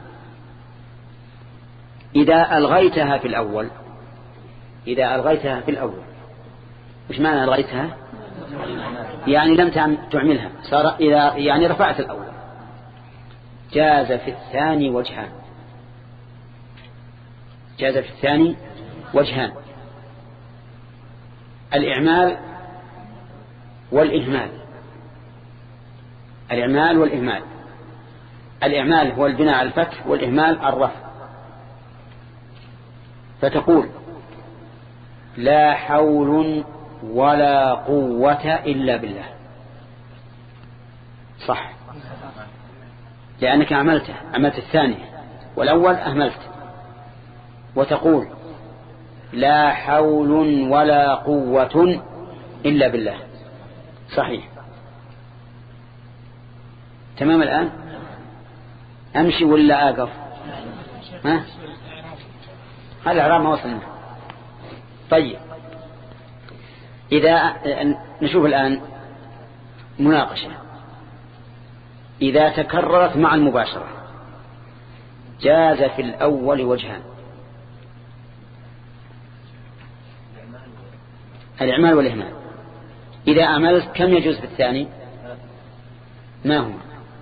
إذا ألغيتها في الأول، إذا ألغيتها في الأول، وش معنى ألغيتها؟ يعني لم تعملها، صار إذا يعني رفعت الأول، جاز في الثاني وجهان، جاز في الثاني وجهان، الإعمال والإهمال. الإعمال والإهمال، الإعمال هو البناء على الفتح، والإهمال الرفع. فتقول لا حول ولا قوة إلا بالله، صح، لأنك عملت الثانية والأول أهملت، وتقول لا حول ولا قوة إلا بالله. صحيح. تمام. الآن أمشي ولا أقف؟ ها؟ الإعراب ما وصلنا. طيب، إذا نشوف الآن مناقشة. إذا تكررت مع المباشرة جاز في الأول وجهان: الإعمال والإهمال. إذا أعملت كم يجوز في الثاني؟ ما هو؟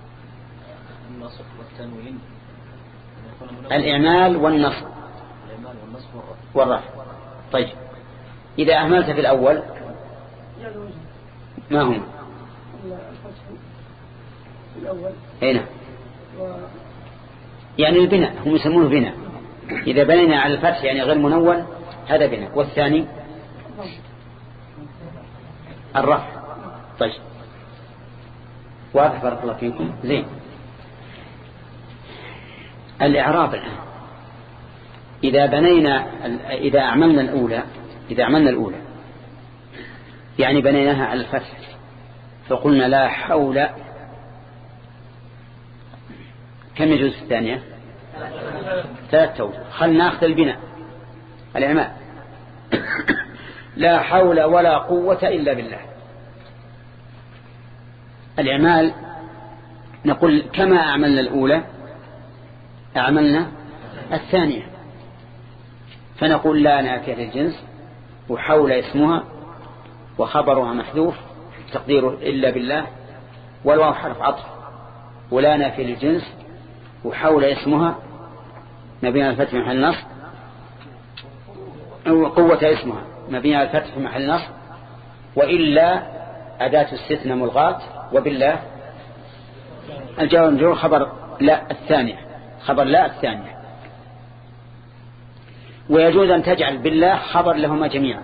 الإعمال والنصب والرفع. طيب، إذا أهملت في الأول ما هم؟ هنا يعني البناء، هم يسمونه بناء. إذا بنينا على الفتح يعني غير منون هذا بناء. والثاني الرفع. طيب، واضح؟ بارك الله فيكم. زين. الإعراب الآن إذا أعملنا الأولى يعني بنيناها على الفتح، فقلنا لا حول، كم يجوز في الثانية؟ 3 توجه. خلنا ناخذ البناء الإعمال. لا حول ولا قوة إلا بالله. الإعمال نقول كما أعملنا الأولى أعملنا الثانية، فنقول لا نافية للجنس، وحول اسمها وخبرها محذوف تقديره إلا بالله، والواو حرف عطف، ولا نافية للجنس وحول اسمها مبني على الفتح في محل نصب، وقوة اسمها مبني على الفتح في محل نصب، وإلا أداة استثناء ملغاة، وبالله الجواب والمجرور خبر لا الثانية، خبر لا الثانية. ويجوز أن تجعل بالله خبر لهما جميعا.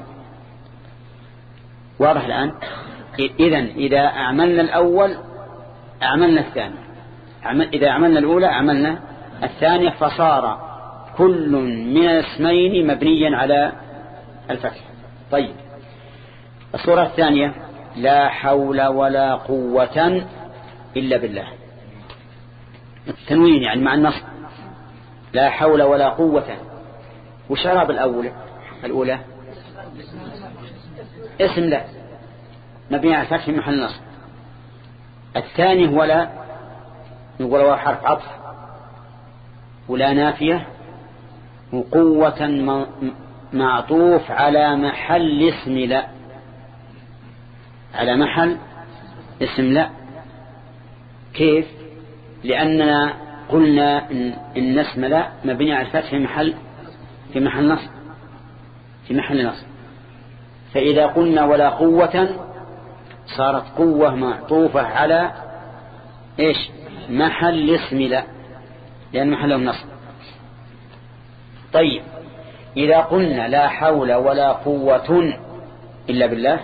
واضح الآن؟ إذا أعملنا الأول أعملنا الثاني، إذا أعملنا الأولى أعملنا الثانية، فصار كل من الاسمين مبنيا على الفتح. طيب، الصورة الثانية لا حول ولا قوة إلا بالله. التنوين يعني مع النصب، لا حول ولا قوة. وشراب الأولى اسم لا مبني على الفتح في محل نصب. الثاني هو لا، نقول هو حرف عطف، ولا نافية، وقوة معطوف على محل اسم لا، على محل اسم لا. كيف؟ لأننا قلنا إن اسم لا مبني على الفتح في محل نصب. فإذا قلنا ولا قوة صارت قوة معطوفة على إيش؟ محل اسم لا، لأن محله النصب. طيب، إذا قلنا لا حول ولا قوة إلا بالله،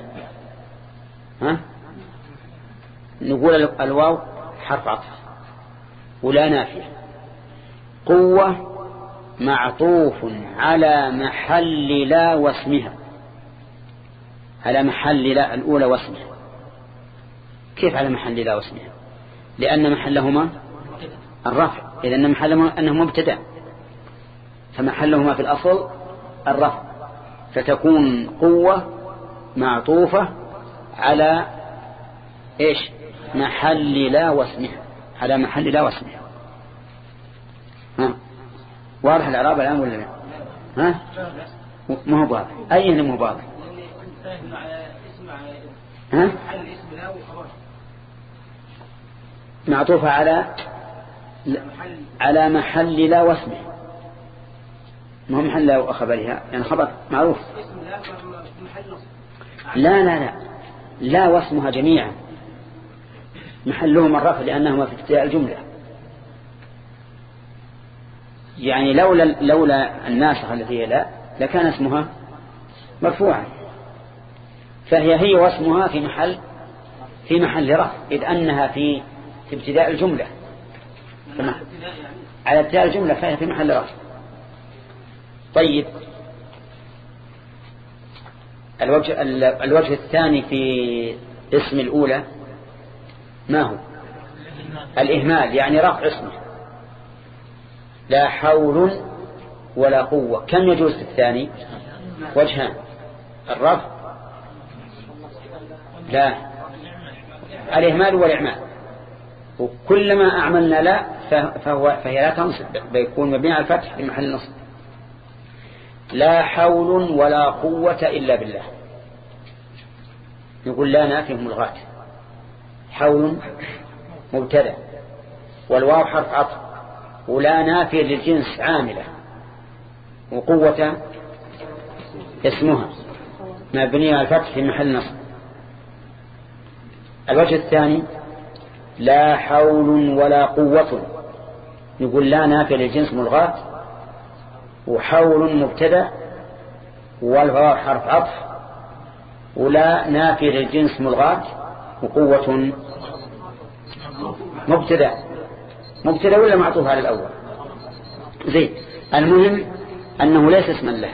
نقول الواو حرف عطف، ولا نافية، قوة معطوف على محل لا واسمها، على محل لا الأولى واسمها. كيف على محل لا واسمها؟ لأن محلهما الرفع، إذن محلهما أنه مبتدأ، فمحلهما في الأصل الرفع، فتكون قوة معطوفة على إيش؟ محل لا واسمها، على محل لا واسمها. واضح الإعراب الآن ولا لا؟ ما هو واضح. أي اللي مو واضح؟ معطوفة على محل لا واسمه، ما هو محل لا خبرها، يعني خبر معروف. لا واسمها جميعا محلهم الرفع، لأنهما في ابتداء الجملة. يعني لولا الناسخة التي هي لا لكان اسمها مرفوعا، فهي واسمها في محل رفع، إذ أنها في ابتداء الجملة. على ابتداء الجملة فهي في محل رفع. طيب الوجه الثاني في اسم الأولى ما هو؟ الإهمال، يعني رفع اسمه لا حول ولا قوة. كم يجوز في الثاني؟ وجهان، الرفع لا الإهمال والإعمال. وكلما أعملنا لا فهي لا تنصب، بيكون مبني على الفتح في محل نصب. لا حول ولا قوة إلا بالله، يقول لا نافيه ملغاة. حول مبتدأ والواو حرف عطف، ولا نافيه للجنس عاملة، وقوة اسمها مبنية على الفتح في محل نصب. الوجه الثاني لا حول ولا قوة، يقول لا نافية للجنس ملغاة، وحول مبتدأ والواو حرف عطف، ولا نافية للجنس ملغاة، وقوة مبتدأ ولا معطوف على الأول؟ زين. المهم أنه ليس اسما له.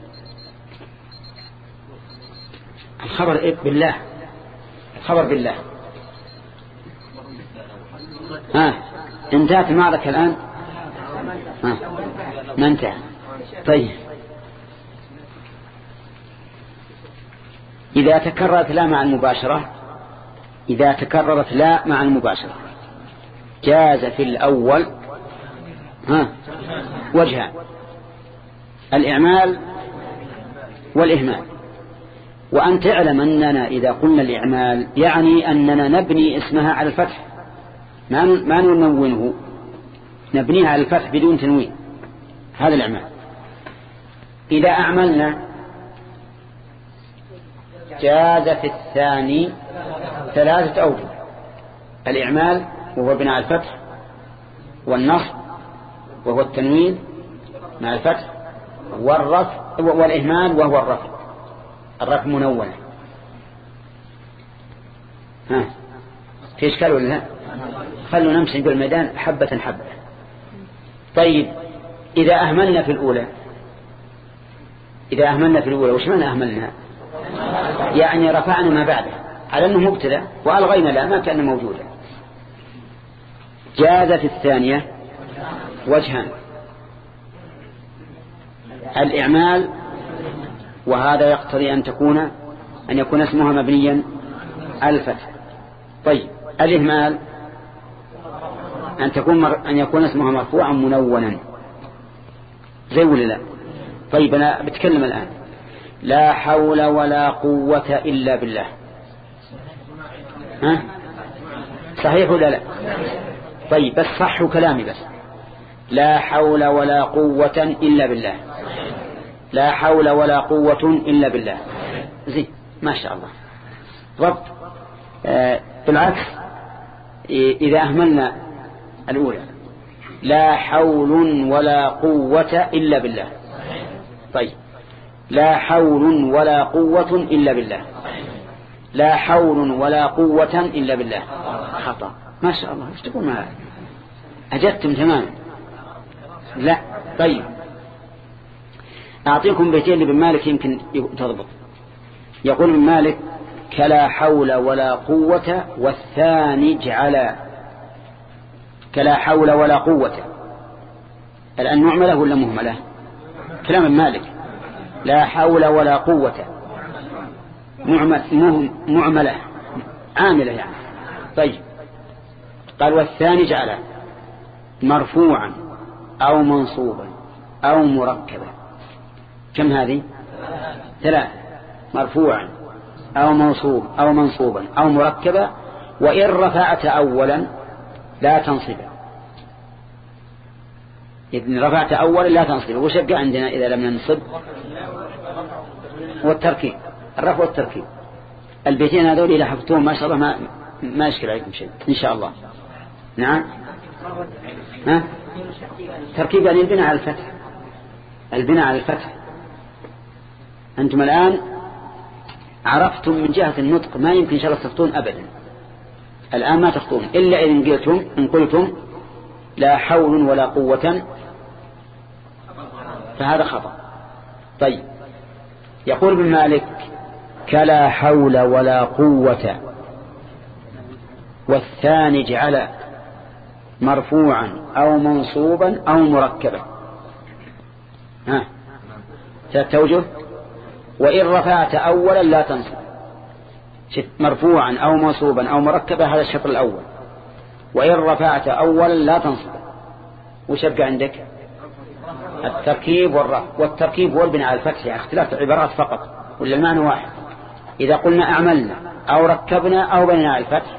الخبر بالله، الخبر بالله. انتهت معركة الآن؟ ما انتهى. طيب إذا تكررت لا مع المباشرة جاز في الأول وجهان، الإعمال والإهمال. وأن تعلم أننا إذا قلنا الإعمال يعني أننا نبني اسمها على الفتح، ما ننونه، نبنيها على الفتح بدون تنوين، هذا الإعمال. إذا أعملنا جاز في الثاني 3 أوجه: الإعمال وهو بناء الفتح، والنصب وهو التنوين مع الفتح، والرفع والإهمال وهو الرفع منونة. في إشكال ولا لا؟ خلوا نمشي بالميدان حبة حبة. طيب إذا أهملنا في الأولى وش معنى أهملنا؟ يعني رفعنا ما بعده على أنه مبتدأ وألغينا لا ما كان موجودا. جاز في الثانية وجهان: الإعمال، وهذا يقتضي أن يكون اسمها مبنيا على الفتح. طيب الإهمال أن يكون اسمها مرفوعا منونا، زي ولا لا؟ طيب أنا بتكلم الآن. لا حول ولا قوة إلا بالله، صحيح ولا لا؟ طيب بس صح كلامي، بس لا حول ولا قوة إلا بالله، لا حول ولا قوة إلا بالله. زين ما شاء الله ربط. بالعكس إذا أهملنا الأولى لا حول ولا قوة إلا بالله، طيب لا حول ولا قوة إلا بالله، لا حول ولا قوة إلا بالله، خطأ. ما شاء الله ايش تقول معي؟ أجدتم تماما. لا طيب أعطيكم بيتين لابن مالك يمكن تضبط. يقول ابن مالك: كلا حول ولا قوة والثاني اجعلا. كلا حول ولا قوة الآن معملة ولا مهملة؟ كلام ابن مالك لا حول ولا قوة معملة عاملة يعني. طيب قال والثاني اجعلا مرفوعا أو منصوبا أو مركبا. كم هذه؟ 3: مرفوعا أو منصوبا أو مركبا، وإن رفعت أولا لا تنصبا. إذن رفعت أولا لا تنصبا. وش يبقى عندنا إذا لم ننصب؟ والتركيب، الرفع والتركيب. البيتين هذول إذا حفظتهم ما شاء الله ما يشكل عليكم شيء إن شاء الله. نعم. تركيب يعني البناء على الفتح. أنتم الآن عرفتم من جهة النطق ما يمكن إن شاء الله تخطون أبدا. الآن ما تخطون إلا إن قلتم لا حول ولا قوة فهذا خطأ. طيب يقول ابن مالك كلا حول ولا قوة والثاني جعل مرفوعا أو منصوبا أو مركبا. ستوجه. وإن رفعت أولا لا تنصب. مرفوعا أو منصوبا أو مركبا هذا الشطر الأول. وإن رفعت أولا لا تنصب. وشبك عندك التركيب والرفع. والتركيب والبناء على الفتح يعني اختلاف العبارات فقط ولا المعنى واحد. إذا قلنا أعملنا أو ركبنا أو بنينا على الفتح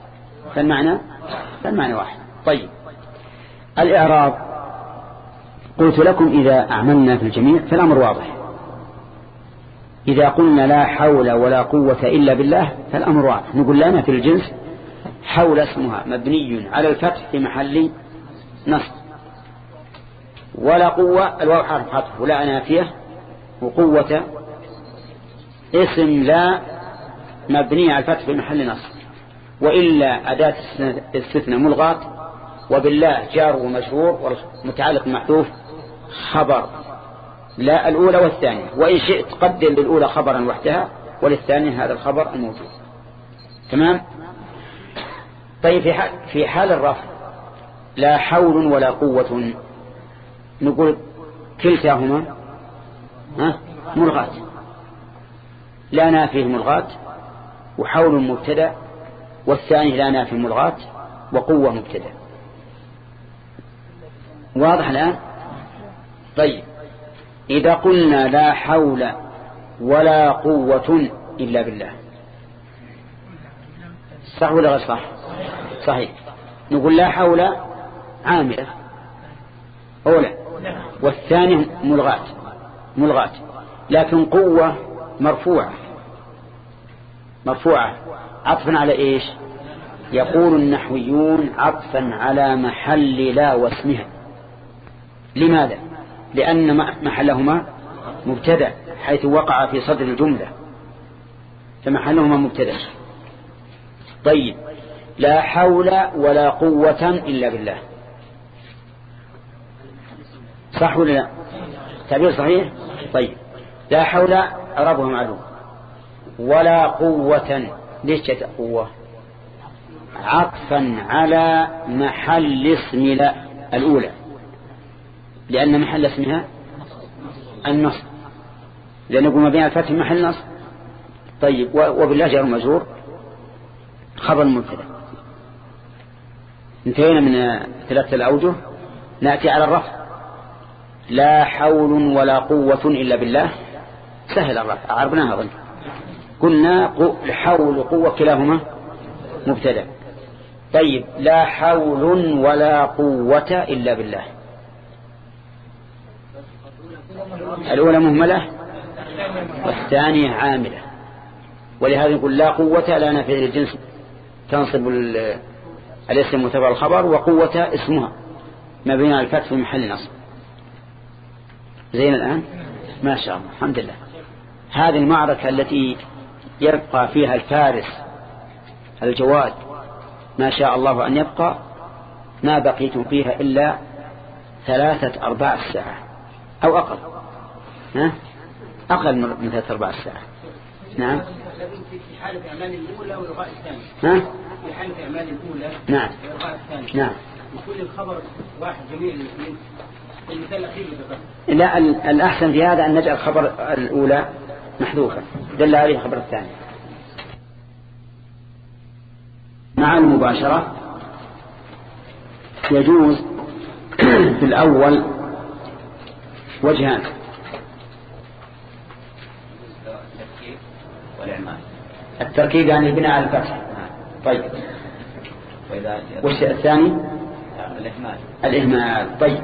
فالمعنى واحد. طيب الإعراب قلت لكم إذا أعملنا في الجميع فالأمر واضح. إذا قلنا لا حول ولا قوة إلا بالله فالأمر واضح. نقول لنا في الجنس حول اسمها مبني على الفتح في محل نصب. ولا قوة الواو حرف عطف ولا نافية. وقوة اسم لا مبني على الفتح في محل نصب. وإلا أداة استثناء ملغاة. وبالله جار ومجرور ومتعلق محذوف خبر لا الأولى والثانية. وإن شئت قدم للأولى خبرا وحدها وللثانية هذا الخبر الموجود. تمام. طيب في حال الرفع لا حول ولا قوة نقول كلتاهما ملغاة. لا نافيه ملغاة وحول مبتدا والثاني لا نافيه ملغاة وقوة مبتدا. واضح الآن. طيب إذا قلنا لا حول ولا قوة إلا بالله صح ولا غير صح؟ صحيح. نقول لا حول عاملة أولى والثاني ملغاة لكن قوة مرفوعة عطفا على إيش؟ يقول النحويون عطفا على محل لا واسمها. لماذا؟ لأن محلهما مبتدأ حيث وقع في صدر الجملة فمحلهما مبتدأ. طيب لا حول ولا قوة إلا بالله صح ولا لا؟ تعبير صحيح. طيب لا حول أعرابها معلوم ولا قوة ليش جاءت قوة؟ عطفا على محل اسم لا الأولى لأن محل اسمها النصب لأن نقول ما بين الفتح محل نصب. طيب وبالله جار مجرور خبر مبتدا. انتهينا من ثلاثة الأوجه. نأتي على الرفع لا حول ولا قوة إلا بالله. سهل الرفع عربناها ظن. قلنا حول قوة كلاهما مبتدا. طيب لا حول ولا قوة إلا بالله الأولى مهملة والثانية عاملة. ولهذا يقول لا قوة لا نافية للجنس تنصب الاسم وتبع الخبر وقوة اسمها مبني على الفتح في محل نصب. زين الآن ما شاء الله الحمد لله. هذه المعركة التي يبقى فيها الفارس الجواد ما شاء الله أن يبقى ما بقيتم فيها إلا 3-4 ساعة أو أقل. أقل من 3-4 ساعة. نعم في حالة أعمال الأولى والرغاء الثاني. في حالة أعمال الأولى نعم والرغاء الثاني. نعم يكون الخبر واحد جميع الاثنين. المثال الأخير لا الأحسن في هذا أن نجعل خبر الأولى محذوفا دل عليه خبر الثاني. مع المباشرة يجوز في الأول وجهان التركيب يعني البناء على الفتح. طيب والشيء الثاني الإهمال. طيب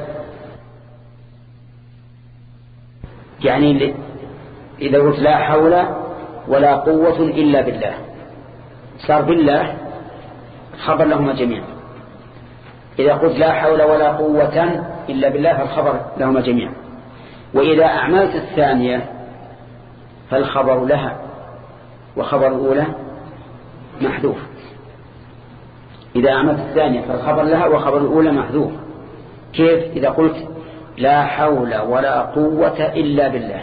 يعني إذا قلت لا حول ولا قوة إلا بالله صار بالله خبر لهما جميعا. إذا قلت لا حول ولا قوة إلا بالله فالخبر لهما جميعا. وإذا أعملت الثانية فالخبر لها وخبر الأولى محذوف. إذا أعمت الثانية فالخبر لها وخبر الأولى محذوف. كيف؟ إذا قلت لا حول ولا قوة إلا بالله،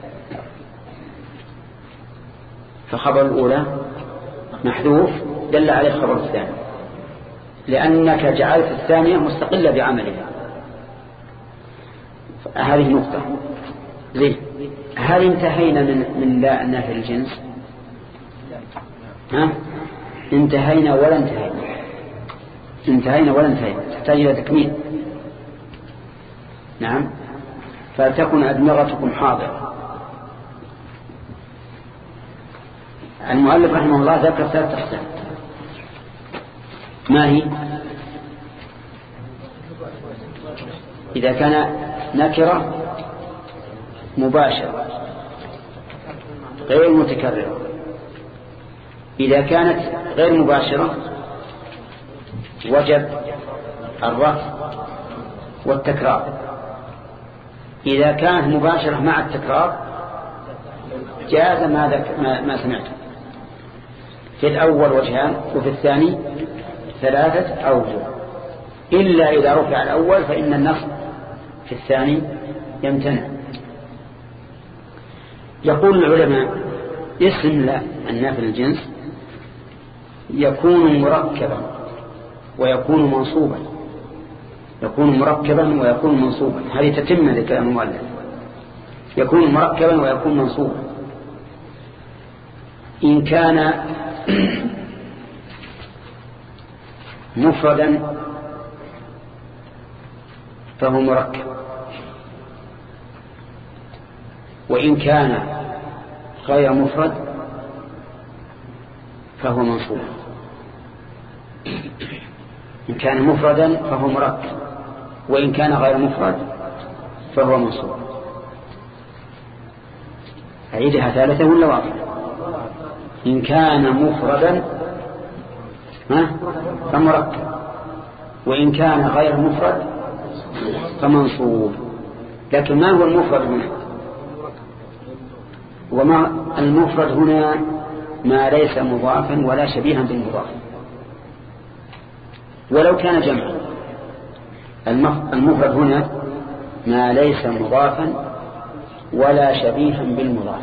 فخبر الأولى محذوف دل عليه خبر الثاني، لأنك جعلت الثانية مستقلة بعملها. هذه نقطة. زين، هل انتهينا من لا نافي الجنس؟ انتهينا ولا انتهينا؟ انتهينا ولا انتهينا؟ تحتاج إلى تكميل. نعم، فلتكن أدمغتكم حاضرة. المؤلف رحمه الله ذكر 3 أقسام. ما هي؟ إذا كان نكرة مباشرة غير متكررة، إذا كانت غير مباشرة وجب الرفع والتكرار، إذا كانت مباشرة مع التكرار جاز ما سمعته. في الأول وجهان وفي الثاني 3 أوجه، إلا إذا رفع الأول فإن النص في الثاني يمتنع. يقول العلماء اسم لا النافي الجنس يكون مركبا ويكون منصوبا، يكون مركبا ويكون منصوبا. هذه تتم لكلام المؤلف، يكون مركبا ويكون منصوبا. إن كان مفردا فهو مركب، وإن كان غير مفرد فهو منصوب. إن كان مفردا فهو مركب، وإن كان غير مفرد فهو منصوب. أعيدها ثالثة ولا واضحة؟ إن كان مفردا فمركب، وإن كان غير مفرد فمنصوب. لكن ما هو المفرد هنا؟ وما المفرد هنا ما ليس مضافا ولا شبيها بالمضاف، ولو كان جمعا. المفرد هنا ما ليس مضافا ولا شبيها بالمضاف.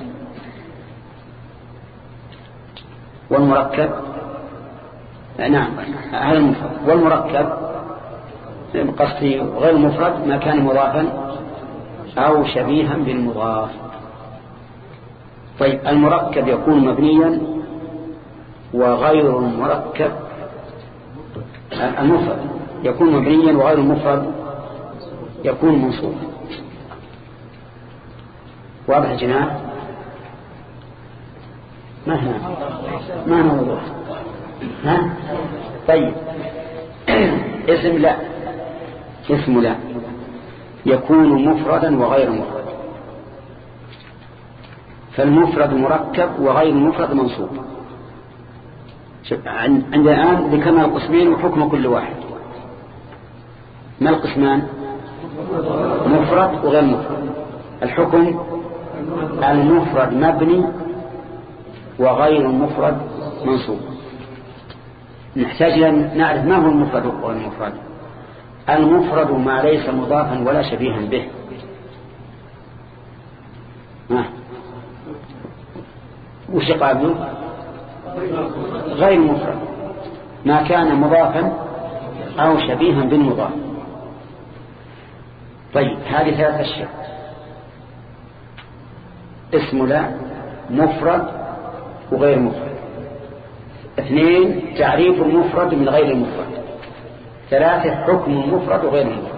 والمركب نعم هذا المفرد. والمركب قصدي غير مفرد ما كان مضافا أو شبيها بالمضاف. طيب، المركب يكون مبنيا وغير المركب، المفرد يكون مبنيا وغير المفرد يكون منصوبا. واضح جناح؟ ما موضوع. طيب، اسم لا يكون مفردا وغير مفرد، فالمفرد مركب وغير المفرد منصوب. عند الآن ذكرنا القسمين وحكم كل واحد. ما القسمان؟ مفرد وغير مفرد. الحكم المفرد مبني وغير المفرد منصوب. نحتاج أن نعرف ما هو المفرد وغير المفرد. المفرد ما ليس مضافا ولا شبيها به. وش قابله؟ غير مفرد ما كان مضافا أو شبيها بالمضاف. طيب، هذه 3 أشياء: اسم لا، مفرد وغير مفرد. 2 تعريف المفرد من غير المفرد. 3 حكم المفرد وغير المفرد.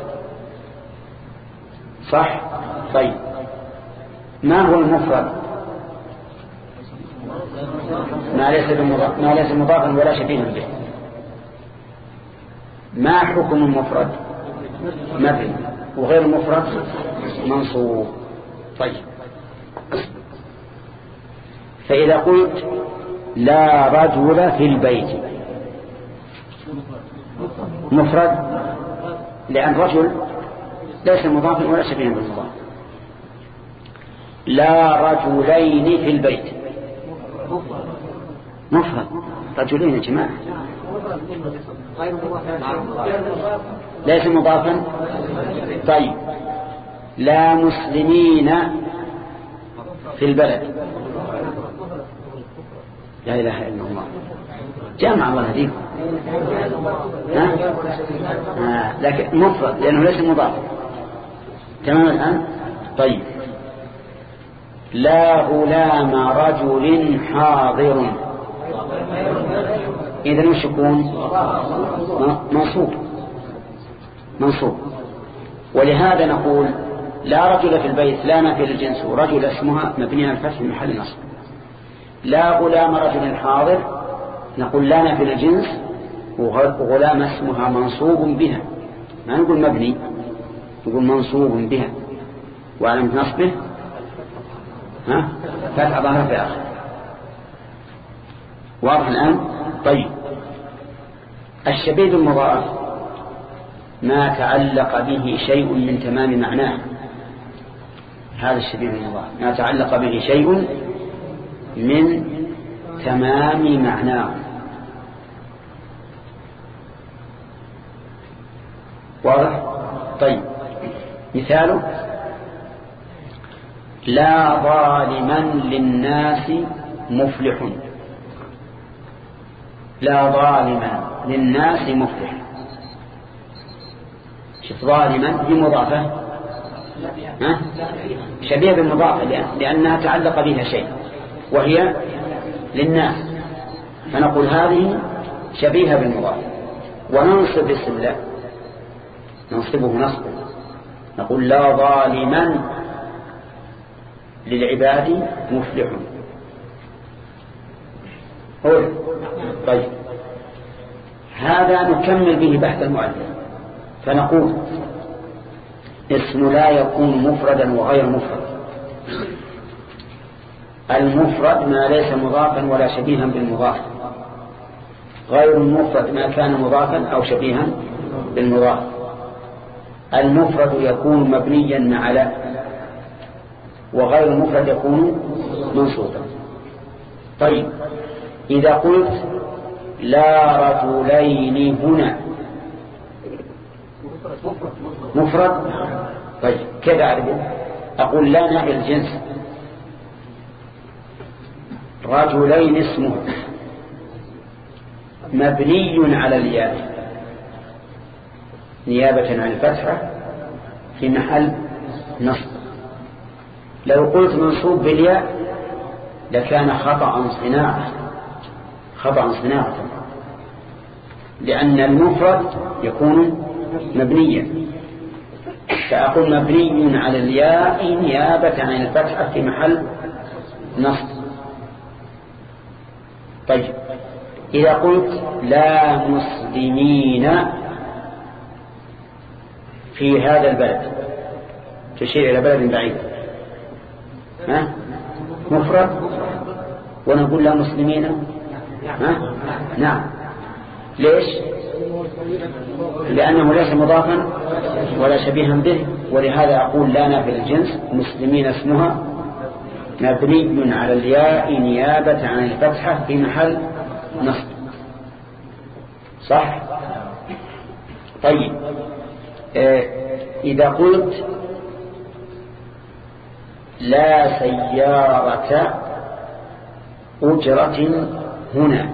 صح؟ طيب، ما هو المفرد؟ ما ليس مضافا ولا شبيها به. ما حكم المفرد؟ مبني، وغير المفرد منصوب. طيب، فإذا قلت لا رجل في البيت، مفرد لأن رجل ليس مضافا ولا شبيها بالمضاف. لا رجلين في البيت، مفرد، رجلين يا جماعة. ليس مضافا. طيب لا مسلمين في البلد، لا إله إلا الله، جامع الله هديكم. لكن مفرد لأنه ليس مضاف. تمام الآن. طيب لا غلام رجل حاضر، إذن وش يكون؟ منصوب. ولهذا نقول لا رجل في البيت لا نافي للجنس، ورجل اسمها مبني على الفتح في محل نصب. لا غلام رجل حاضر نقول لا نافي للجنس، وغلام اسمها منصوب بها، ما نقول مبني، نقول منصوب بها، وعلامة نصبه فتح ظاهر في آخر. واضح الآن. طيب الشبيه المضاعف ما تعلق به شيء من تمام معناه، هذا الشبيه المضاعف ما تعلق به شيء من تمام معناه. واضح. طيب مثاله لا ظالما للناس مفلح، لا ظالما للناس مفلح. شوف ظالما بمضافة شبيه بالمضافة لأنها تعلق بها شيء وهي للناس، فنقول هذه شبيهة بالمضافة. وننصب اسم الله، ننصبه نصبه، نقول لا ظالما للعباد مفلح. طيب هذا نكمل به بحث المؤلف، فنقول اسم لا يكون مفردا وغير مفرد. المفرد ما ليس مضافا ولا شبيها بالمضاف، غير المفرد ما كان مضافا أو شبيها بالمضاف. المفرد يكون مبنيا مع لا، وغير المفرد يكون منصوبا. طيب إذا قلت لا رجلين هنا مفرد، طيب كيف أعرف؟ أقول لا نافي الجنس، رجلين اسمه مبني على الياء نيابة عن الفتحة في محل نصب. لو قلت منصوب بالياء لكان خطأ صناعة، لأن المفرد يكون مبنيا، فأقول مبني على الياء نيابة عن الفتحة في محل نصب. طيب إذا قلت لا مسلمين في هذا البلد، تشير إلى بلد بعيد، مفرد، ونقول لا مسلمين نعم. ليش؟ لأنه ليس مضافا ولا شبيها به، ولهذا أقول لا نافي الجنس مسلمين اسمها مبني على الياء نيابة عن الفتحة في محل نصب. صح؟ طيب إذا قلت لا سيارة أجرة هنا،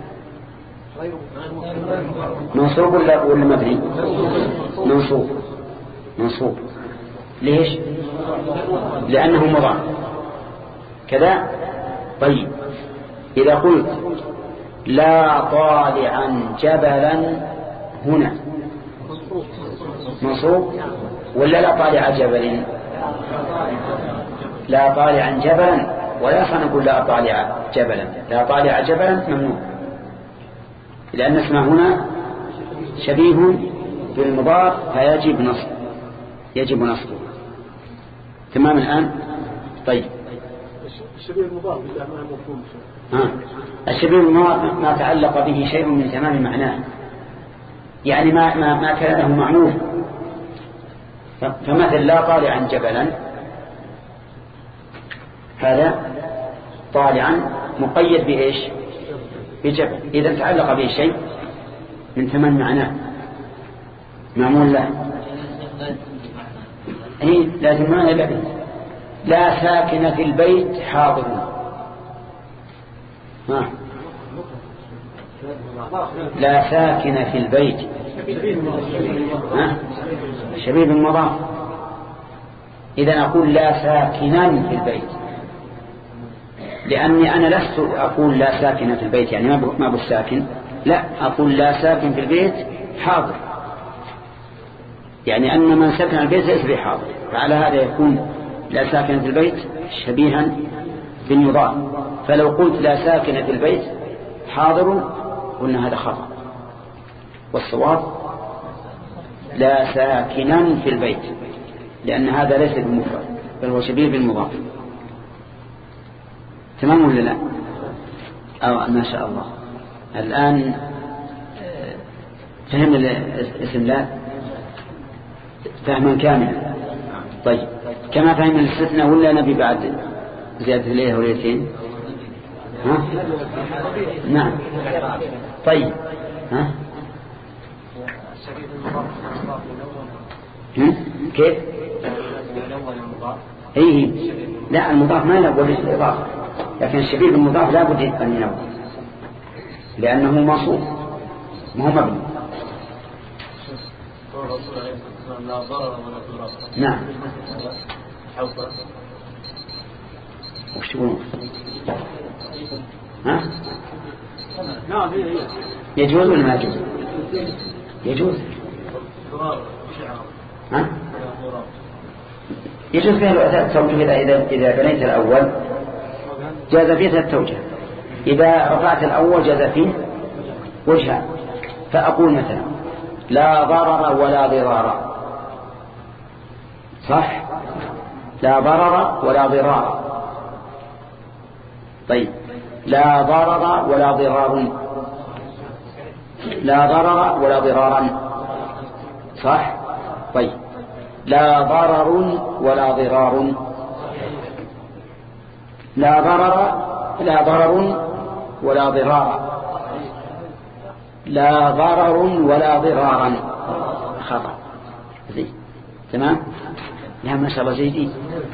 منصوب ولا مبني؟ منصوب. ليش؟ لأنه مضاف كذا. طيب إذا قلت لا طالعا جبلا هنا، منصوب ولا لا طالع جبل؟ لا طالعا جبلا، ولا نقول لا طالع جبلا. لا طالع جبلا ممنوع، لأن اسمه هنا شبيه بالمضاف فيجب نصبه. تمام الآن. طيب الشبيه المضاف إذا ما مفهوم الشبيه المضاف ما تعلق به شيء من تمام معناه، يعني ما كان له معمول. فمثل لا طالعا جبلا، هذا طالعا مقيد بإيش؟ بجبل. إذا تعلق به شيء من ثمان معناه معمول له. هي لازم معنى إلا بنت. لا ساكن في البيت حاضر. لا ساكن في البيت شبيه بالمضاف. إذا أقول لا ساكنا في البيت، لأني أنا لست أقول لا ساكن في البيت يعني ما بالساكن، لا أقول لا ساكن في البيت حاضر، يعني أن من سكن البيت ليس بحاضر. فعلى هذا يكون لا ساكن في البيت شبيها بالمضاف. فلو قلت لا ساكن في البيت حاضر قلنا هذا خطأ، والصواب لا ساكنا في البيت، لأن هذا ليس بالمفرد بل هو شبيه بالمضاف. تمام ولا لا؟ ما شاء الله. الآن فهمنا الاسم لا فهما كاملا. طيب كما فهمنا الاستثناء ولا نبي بعد زيادة ليلة وليلتين؟ نعم. طيب كيف؟ ايه لا المضاف ما ينبغي الإضافة، لكن الشبيه بالمضاف لا بد أن ينبغي لأنه موصوف ما هو مبني. نعم. وش تقولون؟ يجوز ولا ما يجوز؟ يجوز. يجوز فيه التوجه. إذا بنيت الأول جاز فيه التوجه، إذا رفعت الأول جاز فيه وجهان. فأقول مثلا لا ضرر ولا ضرار، صح؟ لا ضرر ولا ضرار. طيب لا ضرر ولا ضرار، لا ضرر ولا ضرارا، صح؟ طيب لا ضرر ولا ضرار، لا ضرر ولا ضرار، لا ضرر ولا ضرارا. خطأ. زين تمام. لا ما شاء الله زيدين.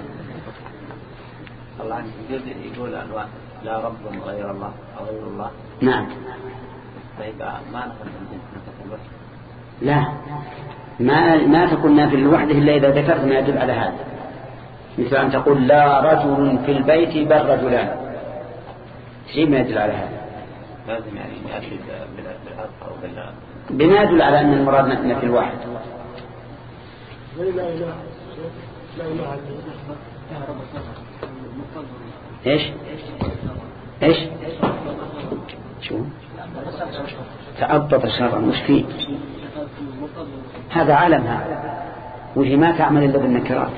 الله يقول الواحد لا رب غير الله أو غير الله. نعم. طيب ما نفهم الوحدة. لا ما تكون نافي الوحدة إلا إذا ذكرت ما يدل على هذا، مثل أن تقول لا رجل في البيت بل رجلان، شيء ما يدل على هذا. لازم يعني يأتي بالعرف أو بما يدل على أن المراد نفي الواحد. إيش شو تعبط شرا مش فيه هذا عالم هذا، وهي ما تعمل إلا بالنكرات.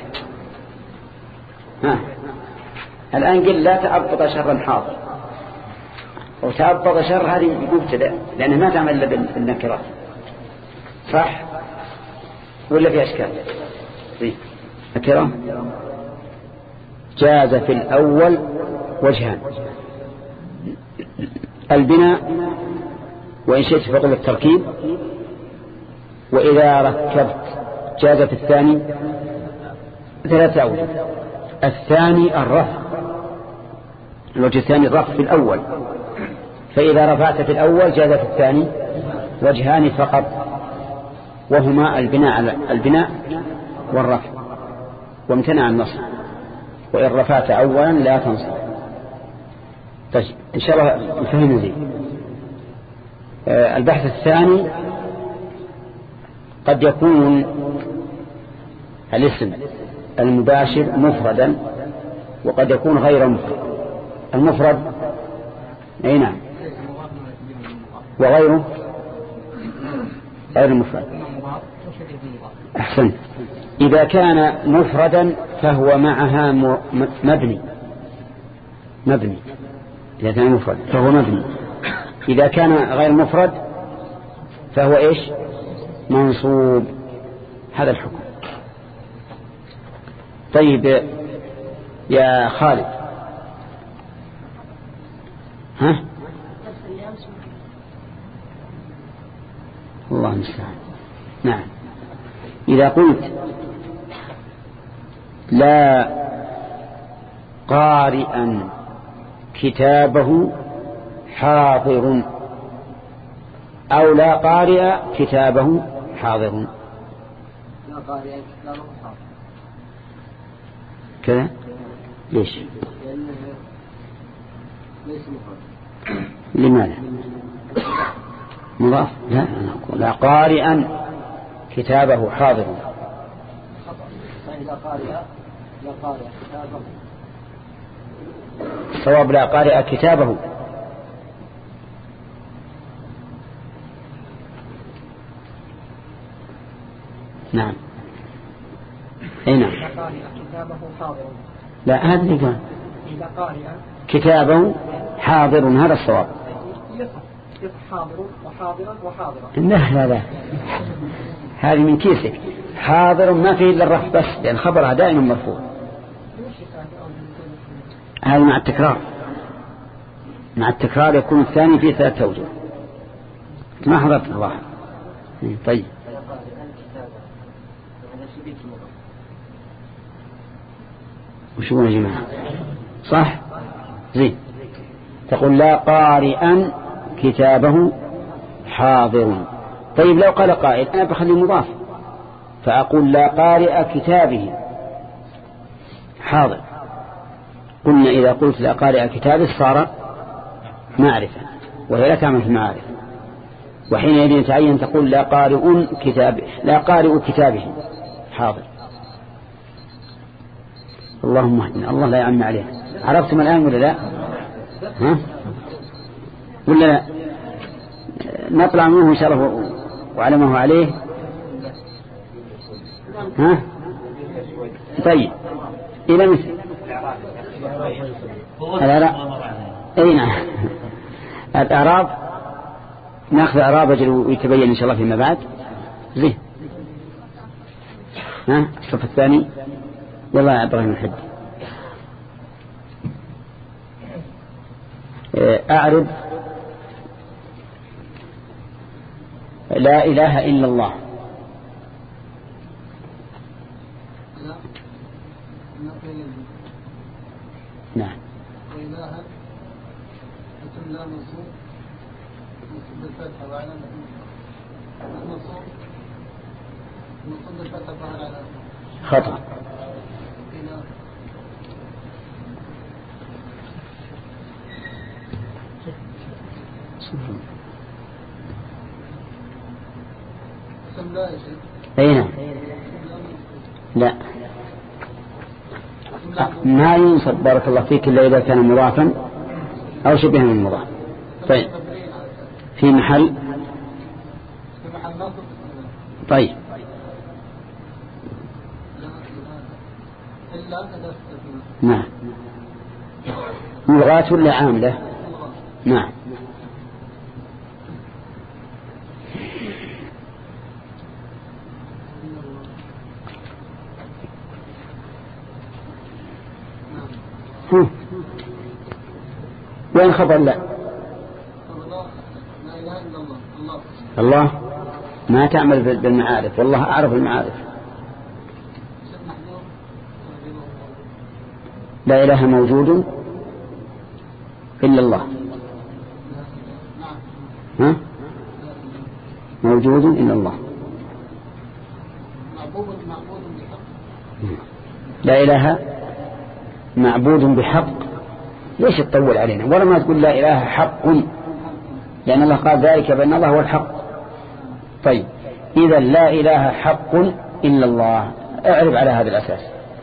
الآن قل لا تعبط شرا حاضر، وتعبط شر هذه مبتدأ لأنها ما تعمل إلا بالنكرات، صح ولا في أشكال؟ نكرة جاز في الأول وجهان: البناء وإن شئت فقل التركيب، وإذا ركبت جاز في الثاني 3 أوجه. الثاني الرفع، الوجه الثاني الرفع في الأول، فإذا رفعت في الأول جاز في الثاني وجهان فقط، وهما البناء والرفع، وامتنع النصب، وإن رفعت أولا لا تنصب. طيب إن شاء الله نفهم زين. البحث الثاني: قد يكون الاسم المباشر مفردا وقد يكون غير مفرد. المفرد أي نعم، وغيره غير المفرد. أحسن. إذا كان مفردا فهو معها مبني. إذا كان مفرد فهو مبني. إذا كان غير مفرد فهو إيش؟ منصوب. هذا الحكم. طيب يا خالد، الله المستعان. نعم. إذا قلت لا قارئا كتابه حاضر أو لا قارئ كتابه حاضر. لا قارئ كتابه حاضر كذا ليش؟ لأنه ليس مفرد. لماذا؟ مضاف. لا قارئا كتابه حاضر. فإذا لا قارئ كتابه. صواب لا قارئ كتابه. نعم. أي نعم. إذا قارئ كتابه حاضر. لا هذا اللي قال إذا قارئ كتابه حاضر هذا الصواب. يصح حاضر وحاضرا وحاضرا. لا هذه من كيسك. حاضر ما فيه إلا الرفع بس لأن خبرها دائما مرفوع. هذا مع التكرار. مع التكرار يكون الثاني فيه 3 أوجه. ما حضرت الواحد. طيب وشو يا جماعة؟ صح زين. تقول لا قارئا كتابه حاضر. طيب لو قال قائل أنا بخلي مضاف فأقول لا قارئ كتابه حاضر. قلنا إذا قلت لا قارئ كتابه صار معرفة وهي لا تعمل في المعارف. وحينئذ يتعين تقول لا قارئ كتابه حاضر. اللهم اهدنا. الله لا يعمل عليه. عرفتم الآن ولا لا؟ ها؟ ولا لا؟ نطلع منه إن شاء الله وعلى ما هو عليه. ها؟ طيب إلى مثل لا أي نعم. الأعراب نأخذ أعراب أجل ويتبين إن شاء الله فيما بعد. زين. ها الصف الثاني والله يا إبراهيم الحد. أعرض لا إله إلا الله. نعم. وإلها لا منصوب بالفتحة وعلى المنصوب بالفتحة وعلى خطأ. أي نعم. لا ما ينصب بارك الله فيك إلا إذا كان مضافا أو شبه من المضاف. طيب في محل. طيب نعم. ملغاة ولا عاملة؟ نعم. وين خبر لا؟ الله ما تعمل بالمعارف. والله أعرف المعارف. لا إله موجود إلا الله. ها؟ موجود إلا الله. لا إله معبود بحق. ليش تطول علينا ولا ما تقول لا إله حق لأن الله قال ذلك بأن الله هو الحق. طيب إذا لا إله حق إلا الله اعرف على هذا الأساس.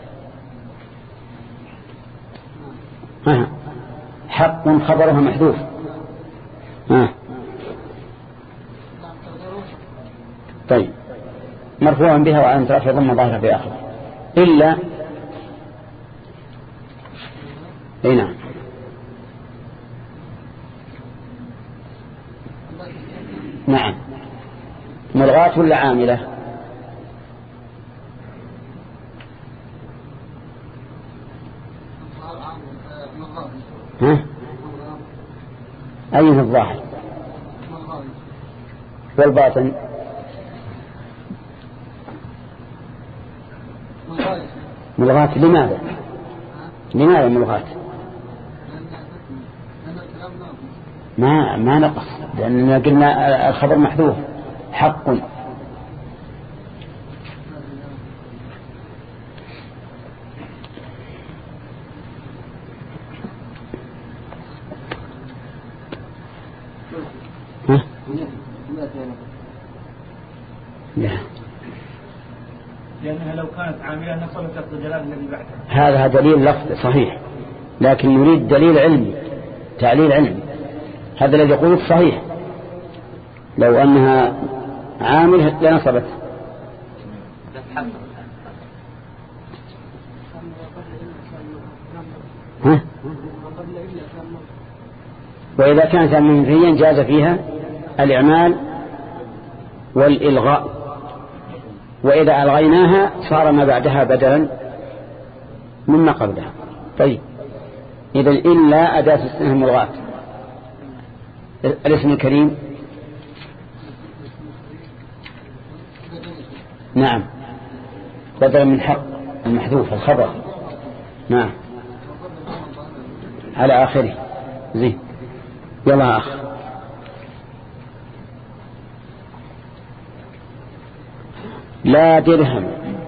حق خبرها محذوف. طيب مرفوع بها وعن رفع ضم ظاهرة في آخر إلا. أي نعم. نعم. ملغاة ولا عاملة؟ ها؟ أين الظاهر والباطن؟ ملغات لماذا ملغات؟ ما نقص، لأننا قلنا الخبر محذوف حق. لا، لأنها لو كانت عاملة نصبت لفظ الجلالة الذي بعدها. هذا دليل لفظ صحيح، لكن نريد دليل علمي، تعليل علمي. هذا الذي يقول صحيح، لو أنها عامل لنصبت. وإذا كانت منفيا جاز فيها الإعمال والإلغاء، وإذا ألغيناها صار ما بعدها بدلا مما قبلها. طيب، إذا إلا أداة استثناء ملغاة. الاسم الكريم نعم بدلا من حق المحذوف الخبر. نعم على آخره. زين، يلا أخ. لا درهم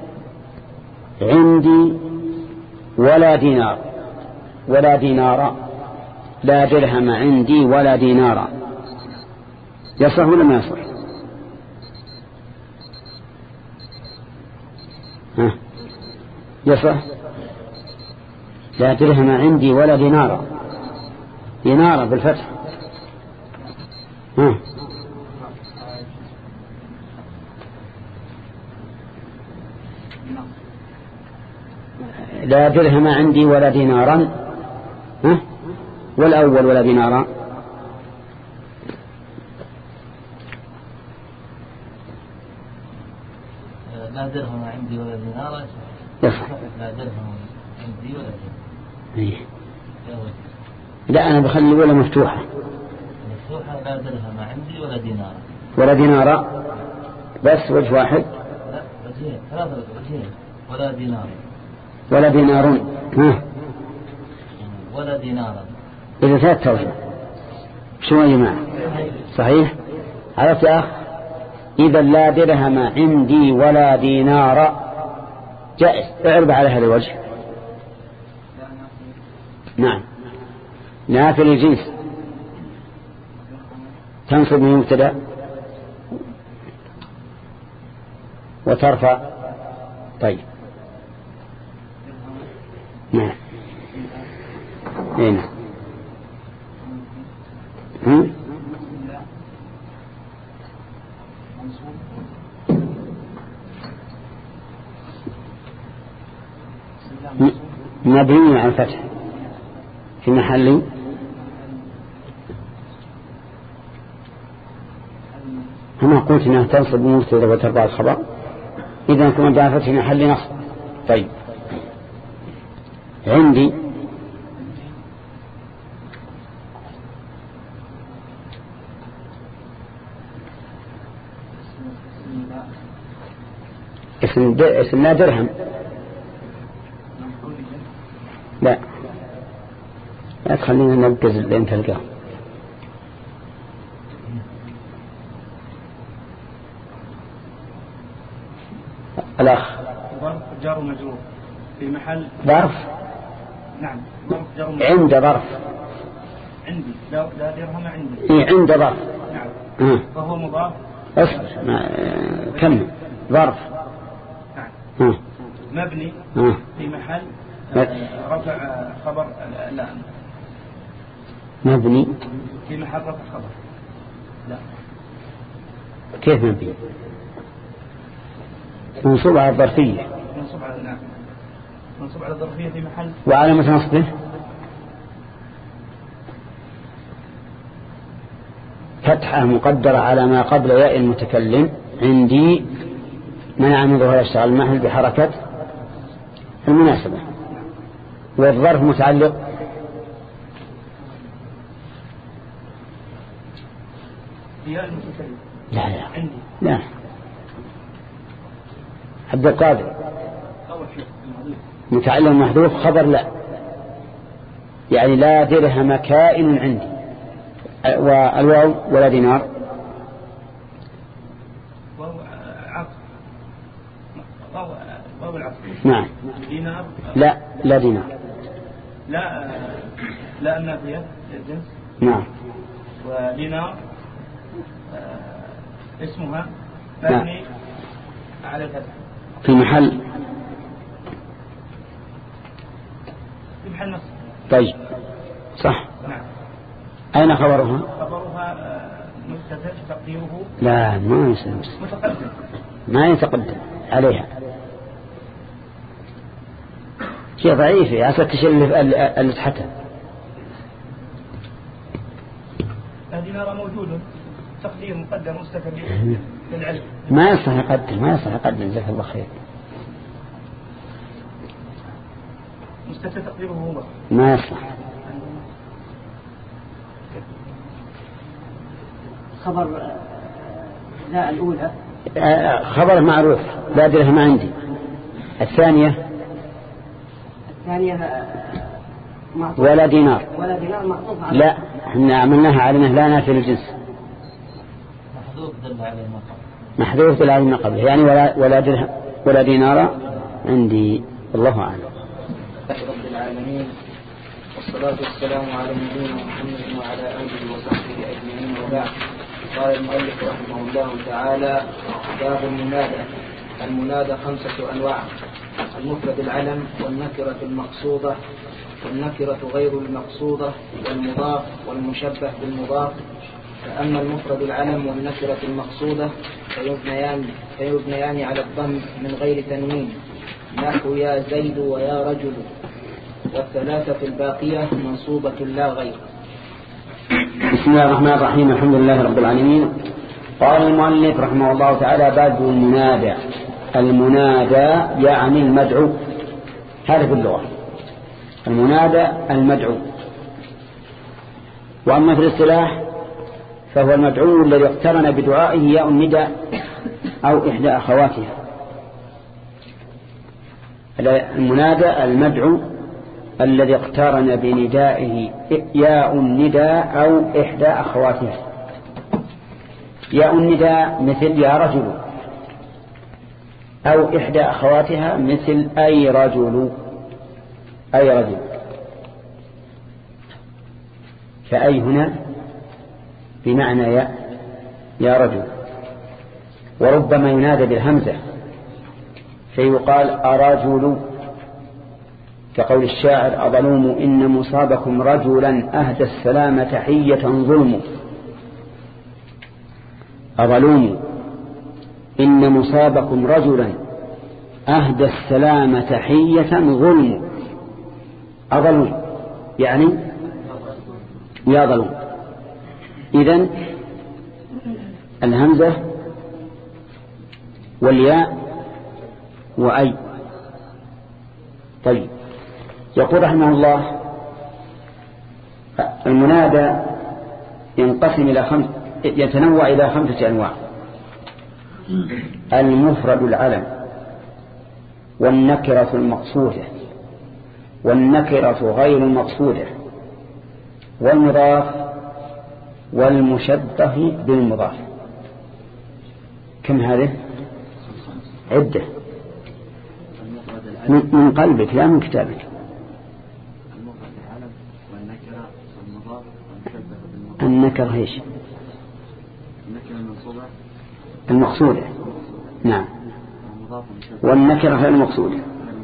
عندي ولا دينار ولا دينار. لا درهم عندي ولا دينار، يصح ولا ما يصح؟ يصح. لا درهم عندي ولا دينار، دينار بالفتح. لا درهم عندي ولا دينارا، والأول ولا دينارا. لا درهم عندي ولا دينارا يصح. لا درهم عندي ولا دينار. لا، أنا بخلي الأولى مفتوحة. لا درهم عندي ولا دينار. ولا دينار بس وجه واحد. لا، وجهين، ثلاثة وجهين. ولا دينار ولا دينار. ولا دينارا. إذا ثلاث توجه. شو يا جماعة؟ صحيح. عرفت يا أخ؟ إذا لا درهم عندي ولا دينار جائز. اعرب على هذا الوجه. نعم، نافل الجنس تنصب مبتدا وترفع. طيب، نعم. هنا مبني على الفتح في محل هنا. قلت انها تنصب مبتدا وترفع الخبر، اذا كما على الفتح في محل نصب. طيب، عندي اسم لا درهم. لا تخلينا نركز لين تلقاه. الأخ ظرف جار ومجرور في محل ظرف. نعم، ظرف جار ومجرور. عند ظرف. عندي لا درهم عندي. عند ظرف. نعم. فهو مضاف. اصبر كمل. ظرف. نعم. مبني في محل رفع خبر. لا، مبني في محل رفع خبر. لا، كيف مبني؟ منصوب على الظرفية. منصوب على، نعم، منصوب على الظرفية في محل. وعلامة نصبه فتحة مقدرة على ما قبل ياء المتكلم. عندي منع من ظهور اشتغل المحل بحركة المناسبة. والظرف متعلق ياء المتكلم. لا عندي. لا، عبد القادر. أول شيء المضيف. متعلم محذوف خبر لا، يعني لا درهم كائن عندي. والواو ولا دينار واو العطف. نعم. دينار لا دينار لا النافية الجنس. نعم. ودينار اسمها مبني على الفتح في محل نصب. طيب صح. نعم. أين خبرها؟ خبرها مستتر تقديره لا ما يصير متقدم، ما يتقدم عليها، شيء ضعيف يا ستشير اللي تحتها. دينار موجود تقدير مقدم مستتر للعلم. ما يصح يقدم جزاك الله خير. مستتر تقديره هو ما يصح. خبر لا الأولى خبر معروف لا درهم عندي. الثانية ولا دينار معطوف على لا، احنا عملناها على انه لا نافي للجنس. محذوف دل على ما قبله، يعني ولا درهم ولا دينار عندي. الله اعلم. رب العالمين، والصلاة والسلام على نبينا محمد وعلى آله وصحبه أجمعين، وبعد. قال المؤلف رحمه الله تعالى: باب المنادى. المنادى 5 أنواع: المفرد العلم، والنكرة المقصودة، والنكرة غير المقصودة، والمضاف، والمشبه بالمضاف. فأما المفرد العلم والنكرة المقصودة فيبنيان على الضم من غير تنوين، نحو يا زيد ويا رجل. والثلاثة الباقية منصوبة لا غير. بسم الله الرحمن الرحيم. الحمد لله رب العالمين. قال المؤلف رحمه الله تعالى: باب المنادى. المنادى يعني المدعو، هذا في اللغة المنادى المدعو. وأما في الاصطلاح فهو المدعو الذي اقترن بدعائه ياء الندى أو إحدى أخواتها. المنادى المدعو الذي اقترن بندائه ياء الندى أو إحدى أخواتها. ياء الندى مثل يا رجل، أو إحدى أخواتها مثل أي رجل. فأي هنا بمعنى يا رجل. وربما ينادى بالهمزة فيقال أرجل، كقول الشاعر: أظلوم إن مصابكم رجلا أهدى السلام تحية ظلم. أظلوم إن مصابكم رجلا أهدى السلام تحية ظلم. أظلوم يعني يا ظلوم. إذن الهمزة والياء وأي. طيب، يقول رحمه الله: المنادى يتنوع إلى 5 أنواع: المفرد العلم، والنكرة المقصودة، والنكرة غير المقصودة، والمضاف، والمشبه بالمضاف. كم هذه؟ عدة من قلبك لا من كتابك. المفرد العلم والنكرة والمضاف والمشبه بالمضاف. النكرة ايش؟ النكرة المنصوبة المقصودة. نعم. والنكرة غير المقصودة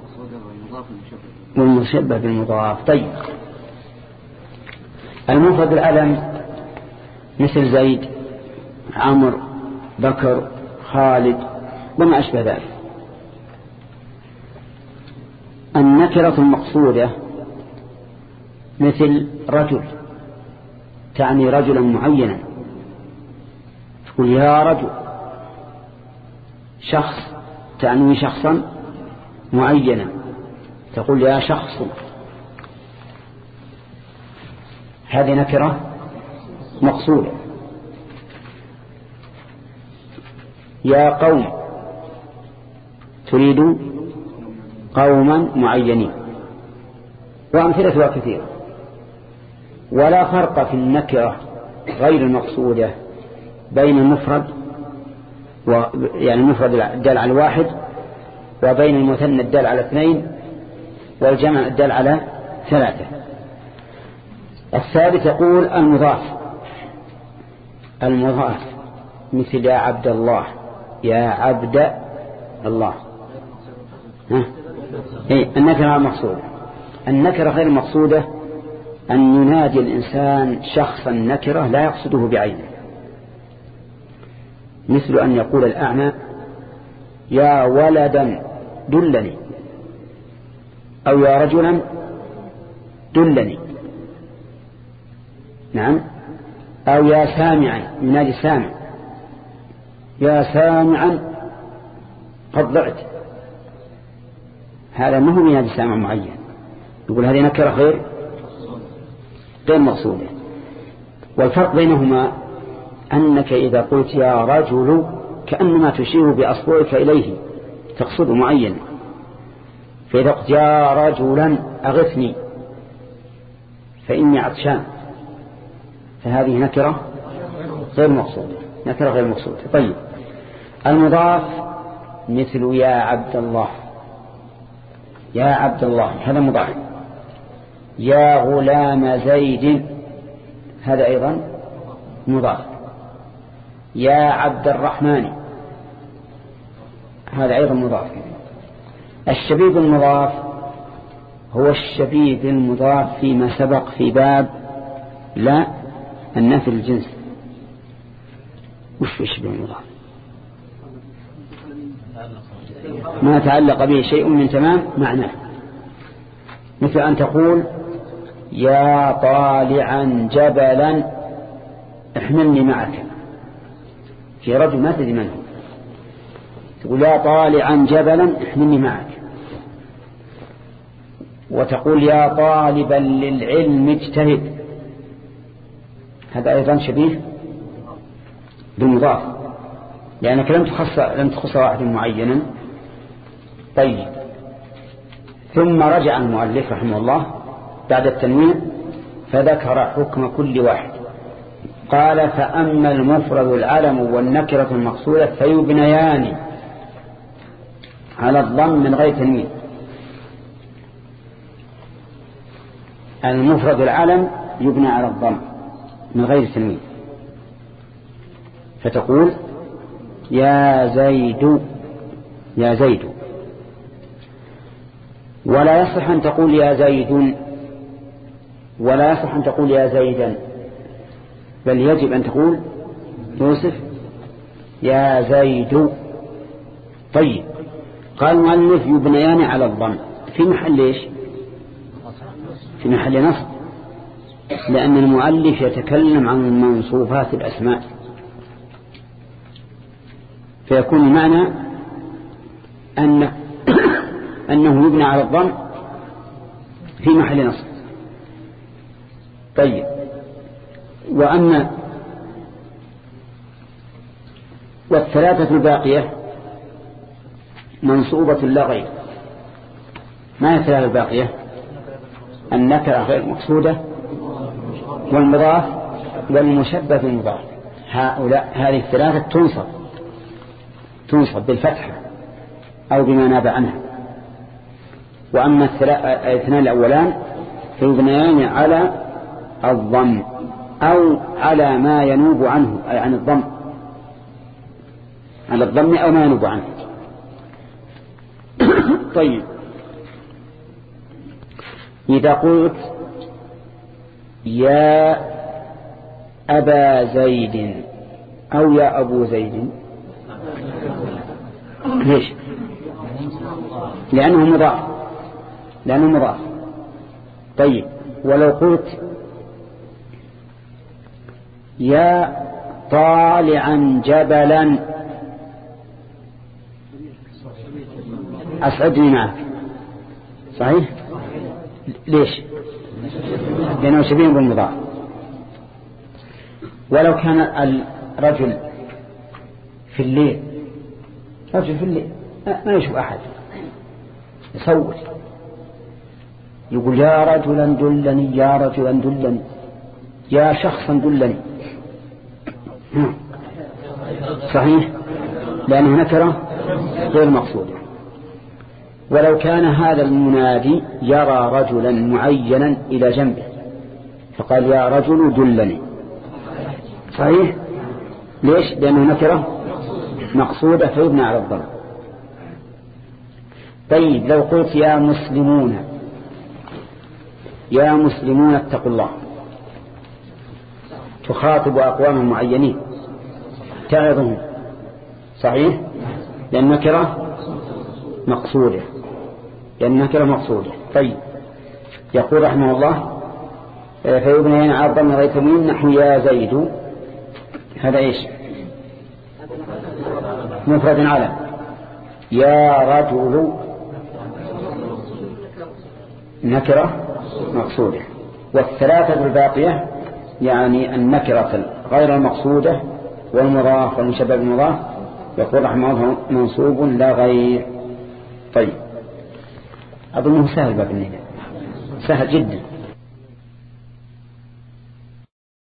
والمشبه بالمضاف. طيب، المفرد العلم مثل زيد، عمرو، بكر، خالد وما أشبه ذلك. النكرة المقصودة مثل رجل، تعني رجلا معينا، تقول يا رجل. شخص تعني شخصا معينا، تقول يا شخص. هذه نكرة مقصودة. يا قوم، تريد قوما معينين، وأمثلتها كثيرة. ولا فرق في النكرة غير المقصودة بين المفرد يعني المفرد الدال على الواحد، وبين المثنى الدال على اثنين، والجمع الدال على ثلاثة. الثالث يقول المضاف مثل يا عبد الله، يا عبد الله. النكرة المقصودة. النكرة غير المقصودة أن ينادي الإنسان شخصا نكرة لا يقصده بعينه، مثل أن يقول الأعمى يا ولدا دلني، أو يا رجلا دلني، نعم، أو يا سامعا، ينادي سامع، يا سامعا قد ضعت. هذا ما هو ينادي سامع معين، يقول هذه نكرة غير مقصودة. والفرق بينهما أنك إذا قلت يا رجل كأنما تشير بأصبعك إليه تقصد معين، فإذا قلت يا رجلا أغثني فإني عطشان، فهذه نكرة غير مقصودة. طيب، المضاف مثل يا عبد الله، يا عبد الله هذا مضاف. يا غلام زيد هذا أيضا مضاف. يا عبد الرحمن هذا أيضا مضاف. الشبيب المضاف هو الشبيب المضاف فيما سبق في باب لا النفي الجنس. وش الشبيب المضاف؟ ما تعلق به شيء من تمام معناه، مثل أن تقول يا طالعا جبلا احملني معك، في رجل ما تدري من هو، تقول يا طالعا جبلا احملني معك. وتقول يا طالبا للعلم اجتهد، هذا أيضا شبيه بالمضاف، لأنك لم تخص واحد معينا. طيب، ثم رجع المؤلف رحمه الله بعد التنوين فذكر حكم كل واحد. قال فأما المفرد العلم والنكرة المقصودة فيبنيان على الضم من غير تنوين. المفرد العلم يبنى على الضم من غير تنوين، فتقول يا زيد، يا زيد. ولا يصح أن تقول يا زيد، ولا يصح أن تقول يا زيدا، بل يجب أن تقول يوسف يا زيد. طيب، قال المؤلف يبنيان على الضم في محل إيش؟ في محل نصب، لأن المؤلف يتكلم عن منصوبات الأسماء، فيكون المعنى أنه يبنى على الضم في محل نصب. طيب، وأما والثلاثة الباقية منصوبة لا غير. ما هي الثلاثة الباقية؟ النكرة غير مقصودة، والمضاف، والمشبه بالمضاف. هذه الثلاثة تنصب بالفتحة أو بما ناب عنها. وأما الاثنان الأولان فيبنيان على الضم أو على ما ينوب عنه، أي عن الضم، على الضم أو ما ينوب عنه. طيب، إذا قلت يا أبا زيد أو يا أبو زيد، ليش؟ لأنه مضاف. طيب، ولو قلت يا طالعا جبلا أسعدني معك، صحيح؟ ليش؟ لأنه شبيه بالمضاف. ولو كان الرجل في الليل، رجل في الليل ما يشوف أحد، يصوت يقول يا رجلا دلني يا رجلا دلني يا شخصا دلني. صحيح لأنه نكرة غير مقصودة. ولو كان هذا المنادي يرى رجلا معينا إلى جنبه فقال يا رجل دلني صحيح. ليش؟ لأنه نكرة مقصودة فيبنى على الضرب. طيب لو قلت يا مسلمون يا مسلمون اتقوا الله تخاطب أقواما معينين تعظهم صحيح لأن نكرة مقصودة طيب يقول رحمه الله فيبنين على الضم غير تموين نحو يا زيد. هذا ايش؟ مفرد علم. يا رجل نكرة مقصودة. والثلاثة الباقية يعني النكرة غير المقصودة والمضاف والمشبه بالمضاف يقول رحمه الله منصوب لا غير. طيب أظنه سهل باب النداء سهل جدا.